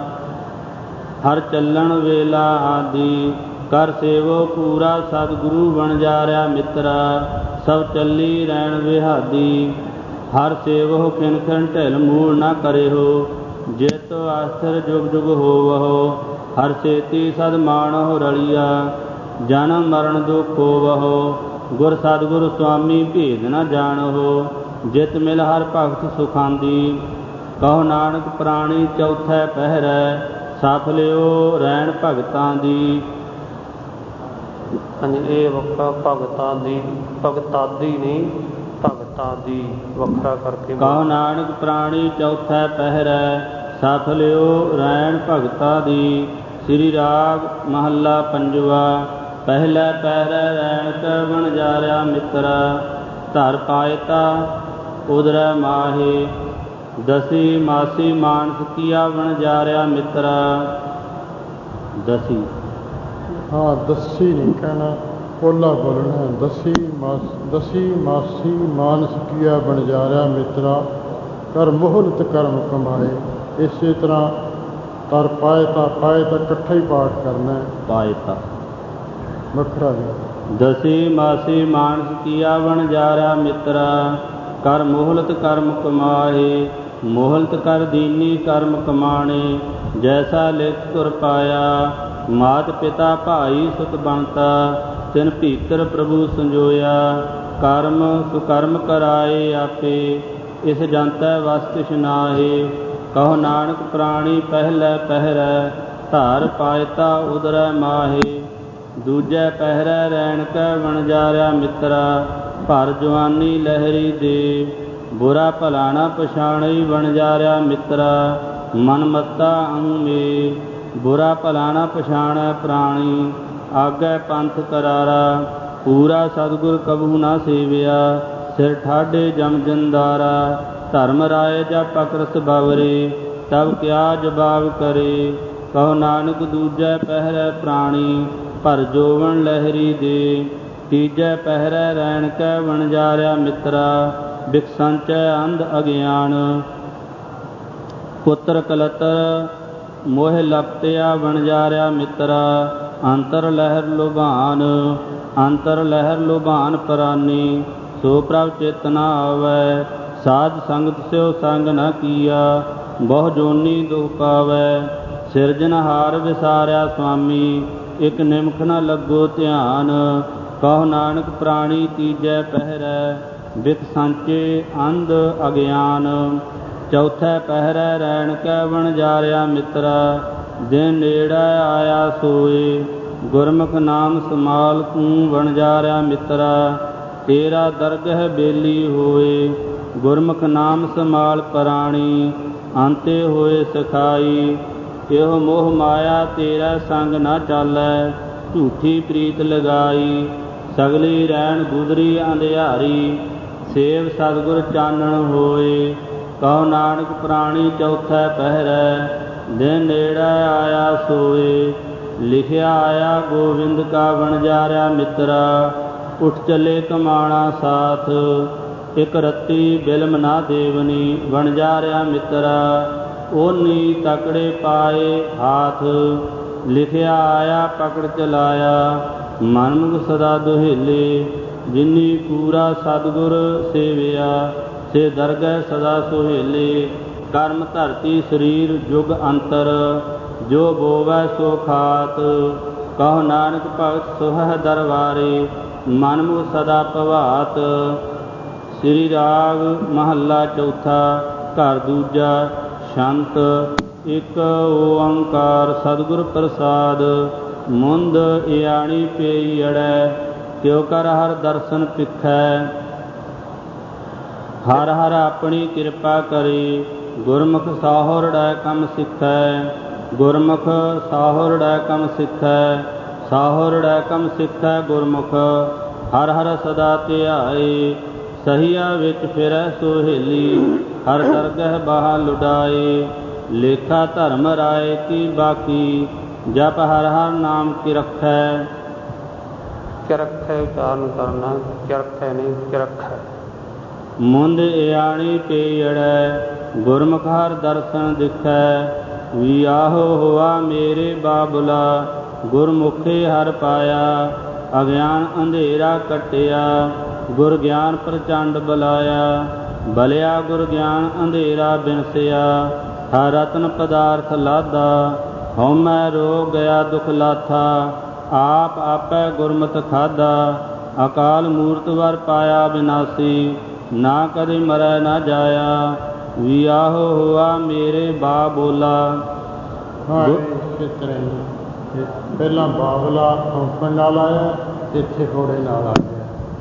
ਹਰ ਚੱਲਣ ਵੇਲਾ ਆਦਿ। ਕਰ ਸੇਵੋ ਪੂਰਾ ਸਤਿਗੁਰੂ ਵਣਜਾਰਿਆ ਮਿੱਤਰਾ ਸਭ ਚੱਲੀ ਰੈਣ ਵਿਹਾਦੀ। ਹਰ ਸੇਵੋ ਖਿਨ ਖਿਨ ਢਿਲ ਮੂਲ ਨਾ ਕਰਿਓ ਜਿਤ ਆਸਥਿਰ ਜੁਗ ਜੁਗ ਹੋਵਹੁ। ਹਰ ਸੇਤੀ ਸਦ ਮਾਣਹੁ ਰਲੀਆ ਜਨਮ ਮਰਨ ਦੁਖ ਹੋਵਹੁ। ਗੁਰ ਸਤਿਗੁਰ ਸੁਆਮੀ ਭੇਦ ਨ ਜਾਣਹੁ ਜਿਤ ਮਿਲ ਹਰ ਭਗਤ ਸੁਖਾਂਦੀ। ਕਹੋ ਨਾਨਕ ਪ੍ਰਾਣੀ ਚੌਥੈ ਪਹਿਰੈ ਸਫਲਿਓ ਰੈਣ ਭਗਤਾਂ ਦੀ। ਇਹ ਵੱਖਰਾ ਭਗਤਾਂ ਦੀ ਭਗਤਾਦੀ ਨਹੀਂ ਭਗਤਾਂ ਦੀ ਵੱਖਰਾ ਕਰਕੇ। ਕਹੋ ਨਾਨਕ ਪ੍ਰਾਣੀ ਚੌਥੈ ਪਹਿਰੈ ਸਫਲਿਓ ਰੈਣ ਭਗਤਾਂ ਦੀ। ਸ੍ਰੀ ਰਾਗ ਮਹੱਲਾ ਪੰਜਵਾ। ਪਹਿਲਾ ਪਹਿਰੈ ਰੈਣ ਕੈ ਵਣਜਾਰਿਆ ਮਿੱਤਰਾ ਧਰ ਪਾਇਤਾ ਉਦਰੈ ਮਾਹੇ। ਦਸੀ ਮਾਸੀ ਮਾਨਸ ਕੀਆ ਵਣਜਾਰਿਆ ਮਿੱਤਰਾ। ਦਸੀ ਹਾਂ ਦਸੀ ਨਹੀਂ ਕਹਿਣਾ ਪੋਲਾ ਬੋਲਣਾ। ਦਸੀ ਮਾਸੀ ਮਾਨਸ ਕੀਆ ਵਣਜਾਰਿਆ ਮਿੱਤਰਾ ਕਰ ਮੋਹਲਤ ਕਰਮ ਕਮਾਏ। ਇਸੇ ਤਰ੍ਹਾਂ ਤਰ ਪਾਇਤਾ ਪਾਇਤਾ ਇਕੱਠਾ ਹੀ ਪਾਠ ਕਰਨਾ। ਪਾਇਤਾ ਵੱਖਰਾ ਵੀ। ਦਸੀ ਮਾਸੀ ਮਾਨਸ ਕੀਆ ਵਣਜਾਰਿਆ ਮਿੱਤਰਾ ਕਰ ਮੋਹਲਤ ਕਰਮ ਕਮਾਏ। ਮੋਹਲਤ ਕਰ ਦੀਨੀ ਕਰਮ ਕਮਾਣੇ, ਜੈਸਾ ਲਿਖ ਤੁਰ ਪਾਇਆ। ਮਾਤ ਪਿਤਾ ਭਾਈ ਸੁਤ ਬਣਤਾ, ਤਿਨ ਭੀਤਰ ਪ੍ਰਭੂ ਸੰਜੋਇਆ। ਕਰਮ ਸੁਕਰਮ ਕਰਾਏ ਆਪੇ, ਇਸ ਜੰਤੈ ਵਸ ਕਿਛ ਨਾਹੀ। ਕਹੋ ਨਾਨਕ ਪ੍ਰਾਣੀ ਪਹਿਲੇ ਪਹਿਰੈ, ਧਾਰ ਪਾਇਤਾ ਉਦਰੈ ਮਾਹੀ। ਦੂਜੈ ਪਹਿਰੈ ਰੈਣ ਕੈ ਵਣਜਾਰਿਆ ਮਿੱਤਰਾ, ਭਰ ਜਵਾਨੀ ਲਹਿਰੀ ਦੇ। ਬੁਰਾ ਭਲਾ ਨਾ ਪਛਾਣਈ ਵਣਜਾਰਿਆ ਮਿੱਤਰਾ, ਮਨ ਮੱਤਾ ਅੰਗ ਮੇ। ਬੁਰਾ ਭਲਾ ਨਾ ਪਛਾਣੈ ਪ੍ਰਾਣੀ, ਆਗੈ ਪੰਥ ਕਰਾਰਾ। ਪੂਰਾ ਸਤਿਗੁਰ ਕਬਹੂ ਨਾ ਸੇਵਿਆ, ਸਿਰ ਠਾਢੇ ਜਮ ਜੰਦਾਰਾ। ਧਰਮ ਰਾਏ ਜਪ ਅਕਰਸ ਬਾਵਰੇ, ਤਬ ਕਿਆ ਜਵਾਬ ਕਰੇ। ਕਹੋ ਨਾਨਕ ਦੂਜੈ ਪਹਿਰੈ ਪ੍ਰਾਣੀ, ਭਰ ਜੋਵਨ ਲਹਿਰੀ ਦੇ। ਤੀਜੈ ਪਹਿਰੈ ਰੈਣ ਕੈ ਵਣਜਾਰਿਆ ਮਿੱਤਰਾ, ਬਿਖ ਸੰਚੈ ਅੰਧ ਅਗਿਆਨ। ਪੁੱਤਰ ਕਲਤਰ ਮੋਹ ਲਪਟਿਆ ਵਣਜਾਰਿਆ ਮਿੱਤਰਾ, ਅੰਤਰ ਲਹਿਰ ਲੁਭਾਨ। ਅੰਤਰ ਲਹਿਰ ਲੁਭਾਨ ਪਰਾਨੀ, ਸੋ ਪ੍ਰਭ ਚਿਤ ਨਾ ਆਵੈ। ਸਾਧ ਸੰਗਤ ਸਿਓ ਸੰਗ ਨ ਕੀਆ, ਬਹੁ ਜੋਨੀ ਦੁਖ ਪਾਵੈ। ਸਿਰਜਨਹਾਰ ਵਿਸਾਰਿਆ ਸੁਆਮੀ, ਇਕ ਨਿਮਖ ਨ ਲੱਗੋ ਧਿਆਨ। ਕਹੋ ਨਾਨਕ ਪ੍ਰਾਣੀ ਤੀਜੈ ਪਹਿਰੈ, ਬਿਖ ਸਾਂਚੇ ਅੰਧ ਅਗਿਆਨ। ਚੌਥੈ ਪਹਿਰੈ ਰੈਣ ਕੈ ਵਣਜਾਰਿਆ ਮਿੱਤਰਾ, ਦਿਨ ਨੇੜੇ ਆਇਆ ਸੋਏ। ਗੁਰਮੁਖ ਨਾਮ ਸਮਾਲ ਤੂੰ ਵਣਜਾਰਿਆ ਮਿੱਤਰਾ, ਤੇਰਾ ਦਰਗਹ ਬੇਲੀ ਹੋਏ। ਗੁਰਮੁਖ ਨਾਮ ਸਮਾਲ ਪਰਾਣੀ, ਅੰਤੇ ਹੋਏ ਸਖਾਈ। ਇਹੋ ਮੋਹ ਮਾਇਆ ਤੇਰਾ ਸੰਗ ਨਾ ਚਾਲੈ, ਝੂਠੀ ਪ੍ਰੀਤ ਲਗਾਈ। ਸਗਲੀ ਰੈਣ ਗੁਦਰੀ ਅੰਧਿਆਰੀ, ਸੇਵ ਸਤਿਗੁਰ ਚਾਨਣ ਹੋਏ। ਕਹੋ ਨਾਨਕ ਪ੍ਰਾਣੀ ਚੌਥੈ ਪਹਿਰੈ, ਦਿਨ ਨੇੜੇ ਆਇਆ ਸੋਏ। ਲਿਖਿਆ ਆਇਆ ਗੋਵਿੰਦ ਕਾ ਵਣਜਾਰਿਆ ਮਿੱਤਰਾ, ਉੱਠ ਚੱਲੇ ਕਮਾਣਾ ਸਾਥ। ਇਕ ਰੱਤੀ ਬਿਲਮ ਨਾ ਦੇਵਨੀ, ਵਣਜਾਰਿਆ ਮਿੱਤਰਾ, ਓਨੀ ਤਕੜੇ ਪਾਏ ਹਾਥ। ਲਿਖਿਆ ਆਇਆ ਪਕੜ ਚਲਾਇਆ, ਮਨਮੁਖ ਸਦਾ ਦੁਹੇਲੇ। ਜਿਨੀ ਪੂਰਾ ਸਤਿਗੁਰ ਸੇਵਿਆ, ਸੇ ਦਰਗਹਿ ਸਦਾ ਸੁਹੇਲੇ। ਕਰਮ ਧਰਤੀ ਸਰੀਰ ਜੁਗ ਅੰਤਰ, ਜੋ ਬੋਵੈ ਸੋ ਖਾਤ। ਕਹੋ ਨਾਨਕ ਭਗਤ ਸੁਹਹਿ ਦਰਬਾਰੇ, ਮਨਮੁਖ ਸਦਾ ਭਵਾਤ। ਸ੍ਰੀ ਰਾਗ ਮਹੱਲਾ ਚੌਥਾ, ਘਰ ਦੂਜਾ। ਛੰਤ ਇਕ ਓੰਕਾਰ ਸਤਿਗੁਰ ਪ੍ਰਸਾਦ, ਮੁੰਦ ਇਆਣੀ ਪੇਈ ਅੜੈ। ਕਿਉ ਕਰ ਹਰ ਦਰਸ਼ਨ ਪਿਖੈ, ਹਰ ਹਰ ਆਪਣੀ ਕਿਰਪਾ ਕਰੇ। ਗੁਰਮੁਖ ਸਾਹੁਰੜੈ ਕੰਮ ਸਿੱਖੈ, ਗੁਰਮੁਖ ਸਾਹੁਰੜੈ ਕੰਮ ਸਿੱਖੈ। ਸਾਹੁਰੜੈ ਕੰਮ ਸਿੱਖੈ ਗੁਰਮੁਖ, ਹਰ ਹਰ ਸਦਾ ਧਿਆਏ। ਸਹੀਆ ਵਿੱਚ ਫਿਰੈ ਸੁਹੇਲੀ, ਹਰ ਦਰਗਹਿ ਬਾਹ ਲੁਡਾਏ। ਲੇਖਾ ਧਰਮ ਰਾਏ ਕੀ ਬਾਕੀ, ਜਪ ਹਰ ਹਰ ਨਾਮ ਕੀ ਰਖੈ। ਕਿਰਖੈ ਉਚਾਰਨ ਕਰਨਾ, ਕਿਰਖੈ ਨਹੀਂ ਕਿਰਖੈ। ਮੁੰਦ ਇਆਣੀ ਪੇਅੜੈ, ਗੁਰਮੁਖ ਹਰ ਦਰਸ਼ਨ ਦਿਖੈ। ਵਿਆਹੋ ਹੋਆ ਮੇਰੇ ਬਾਬੁਲਾ, ਗੁਰਮੁਖੇ ਹਰ ਪਾਇਆ। ਅਗਿਆਨ ਅੰਧੇਰਾ ਕੱਟਿਆ, ਗੁਰ ਗਿਆਨ ਪ੍ਰਚੰਡ ਬੁਲਾਇਆ। ਬਲਿਆ ਗੁਰ ਗਿਆਨ ਅੰਧੇਰਾ ਬਿਨਸਿਆ, ਹਰ ਰਤਨ ਪਦਾਰਥ ਲਾਧਾ। ਹਉਮੈ ਰੋਗ ਗਿਆ ਦੁਖ ਲਾਥਾ, ਆਪ ਆਪੈ ਗੁਰਮਤਿ ਖਾਧਾ। ਅਕਾਲ ਮੂਰਤ ਵਰ ਪਾਇਆ ਵਿਨਾਸੀ, ਨਾ ਕਦੇ ਮਰੈ ਨਾ ਜਾਇਆ। ਵਿਆਹੋ ਹੋਆ ਮੇਰੇ ਬਾ ਬੋਲਾ। ਹਾਂ ਇਸੇ ਤਰ੍ਹਾਂ ਹੀ ਪਹਿਲਾਂ ਬਾਬਲਾ ਔਂਕੜ ਨਾਲ ਆਇਆ, ਇੱਥੇ ਹੋੜੇ ਨਾਲ ਆ ਗਿਆ।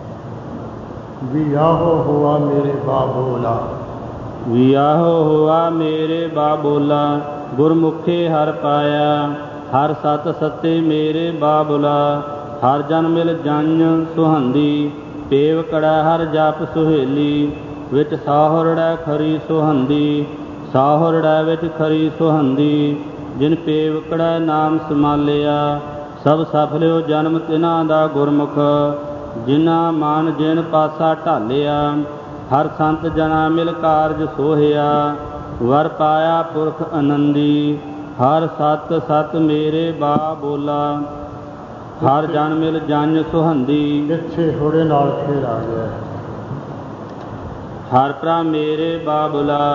ਵਿਆਹੋ ਹੋਆ ਮੇਰੇ ਬਾ ਬੋਲਾ। ਵਿਆਹੋ ਹੋਆ ਮੇਰੇ ਬਾ ਬੋਲਾ, ਗੁਰਮੁਖੇ ਹਰ ਪਾਇਆ। ਹਰ ਸਤ ਸਤੇ ਮੇਰੇ ਬਾਬੁਲਾ, ਹਰ ਜਨ ਮਿਲ ਜਨ ਸੁਹੰਦੀ। ਪੇਵ ਕੜੈ ਹਰ ਜਪ ਸੁਹੇਲੀ, ਵਿੱਚ ਸਾਹੁਰੜੈ ਖਰੀ ਸੁਹੰਦੀ। ਸਾਹੁਰੜੈ ਵਿੱਚ ਖਰੀ ਸੁਹੰਦੀ, ਜਿਨ ਪੇਵ ਕੜੈ ਨਾਮ ਸਮਾਲਿਆ। ਸਭ ਸਫਲਿਓ ਜਨਮ ਤਿਨਾਂ ਦਾ ਗੁਰਮੁਖ, ਜਿਨ੍ਹਾਂ ਮਨ ਜਿਨ ਪਾਸਾ ਢਾਲਿਆ। ਹਰ ਸੰਤ ਜਨਾ ਮਿਲ ਕਾਰਜ ਸੋਹਿਆ, ਵਰ ਪਾਇਆ ਪੁਰਖ ਆਨੰਦੀ। ਹਰ ਸਤ ਸਤ ਮੇਰੇ ਬਾ ਬੋਲਾ, ਹਰ ਜਨ ਮਿਲ ਜਨ ਸੁਹੰਦੀ। ਇੱਥੇ ਹੋੜੇ ਨਾਲ ਫੇਰ ਆ ਗਿਆ। ਹਰ ਭਰਾ ਮੇਰੇ ਬਾਬੁਲਾ,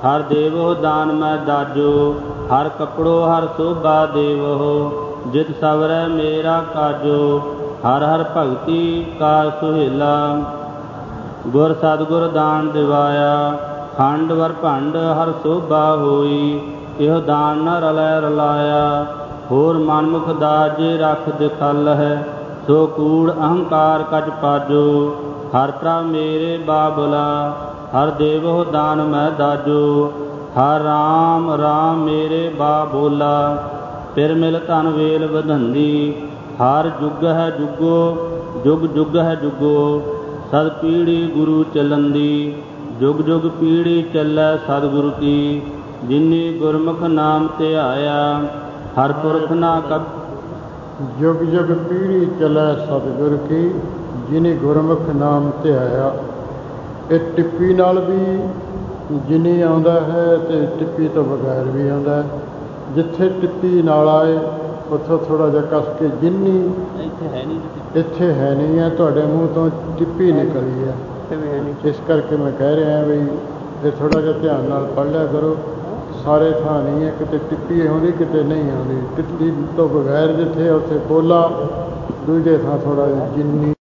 ਹਰ ਦੇਵੋ ਦਾਨ ਮੈਂ ਦਾਜੋ, ਹਰ ਕਪੜੋ ਹਰ ਸੋਭਾ ਦੇਵੋ, ਜਿਤ ਸਵਰੈ ਮੇਰਾ ਕਾਜੋ, ਹਰ ਹਰ ਭਗਤੀ ਕਾ ਸੁਹੇਲਾ। ਗੁਰ ਸਤਿਗੁਰ ਦਾਨ ਦਿਵਾਇਆ, ਖੰਡ ਵਰ ਭੰਡ ਹਰ ਸੋਭਾ ਹੋਈ, ਇਹੋ ਦਾਨ ਨ ਰਲੈ ਰਲਾਇਆ। ਹੋਰ ਮਨਮੁਖ ਦਾਜ ਜੇ ਰਖ ਦਿਖਲ ਹੈ, ਸੋ ਕੂੜ ਅਹੰਕਾਰ ਕਜ ਪਾਜੋ, ਹਰ ਪ੍ਰਭ ਮੇਰੇ ਬਾਬੁਲਾ, ਹਰ ਦੇਵੋ ਦਾਨ ਮੈਂ ਦਾਜੋ, ਹਰ ਰਾਮ ਰਾਮ ਮੇਰੇ ਬਾਬੋਲਾ। ਫਿਰ ਮਿਲ ਧਨ ਵੇਲ ਵਧੰਦੀ, ਹਰ ਜੁਗ ਹੈ ਜੁਗੋ, ਜੁਗ ਜੁਗ ਹੈ ਜੁਗੋ, ਸਦ ਪੀੜੀ ਗੁਰੂ ਚੱਲੰਦੀ, ਜੁਗ ਜੁਗ ਪੀੜੀ ਚੱਲੈ ਸਤਿਗੁਰੂ ਕੀ, ਜਿਨੀ ਗੁਰਮੁਖ ਨਾਮ ਧਿਆਇਆ, ਹਰ ਪੁਰਖ ਨਾ ਕਬ। ਜੁਗ ਜੁਗ ਪੀੜੀ ਚਲੈ ਸਤਿਗੁਰ ਕੀ, ਜਿਨੀ ਗੁਰਮੁਖ ਨਾਮ ਧਿਆਇਆ। ਇਹ ਟਿੱਪੀ ਨਾਲ ਵੀ ਜਿਨੀ ਆਉਂਦਾ ਹੈ ਅਤੇ ਟਿੱਪੀ ਤੋਂ ਬਗੈਰ ਵੀ ਆਉਂਦਾ ਹੈ। ਜਿੱਥੇ ਟਿੱਪੀ ਨਾਲ ਆਏ ਉੱਥੋਂ ਥੋੜ੍ਹਾ ਜਿਹਾ ਕੱਸ ਕੇ ਜਿੰਨੀ, ਇੱਥੇ ਹੈ ਨਹੀਂ ਹੈ, ਤੁਹਾਡੇ ਮੂੰਹ ਤੋਂ ਟਿੱਪੀ ਨਿਕਲੀ ਹੈ। ਇਸ ਕਰਕੇ ਮੈਂ ਕਹਿ ਰਿਹਾ ਵੀ ਇਹ ਥੋੜ੍ਹਾ ਜਿਹਾ ਧਿਆਨ ਨਾਲ ਪੜ੍ਹ ਲਿਆ ਕਰੋ। ਸਾਰੇ ਥਾਂ ਨਹੀਂ ਹੈ, ਕਿਤੇ ਟਿੱਪੀ ਆਉਂਦੀ ਕਿਤੇ ਨਹੀਂ ਆਉਂਦੀ। ਟਿੱਪੀ ਤੋਂ ਬਗੈਰ ਜਿੱਥੇ ਉੱਥੇ ਪੋਲਾ, ਦੂਜੇ ਥਾਂ ਥੋੜ੍ਹਾ ਜਿਹਾ ਜਿੰਨੀ।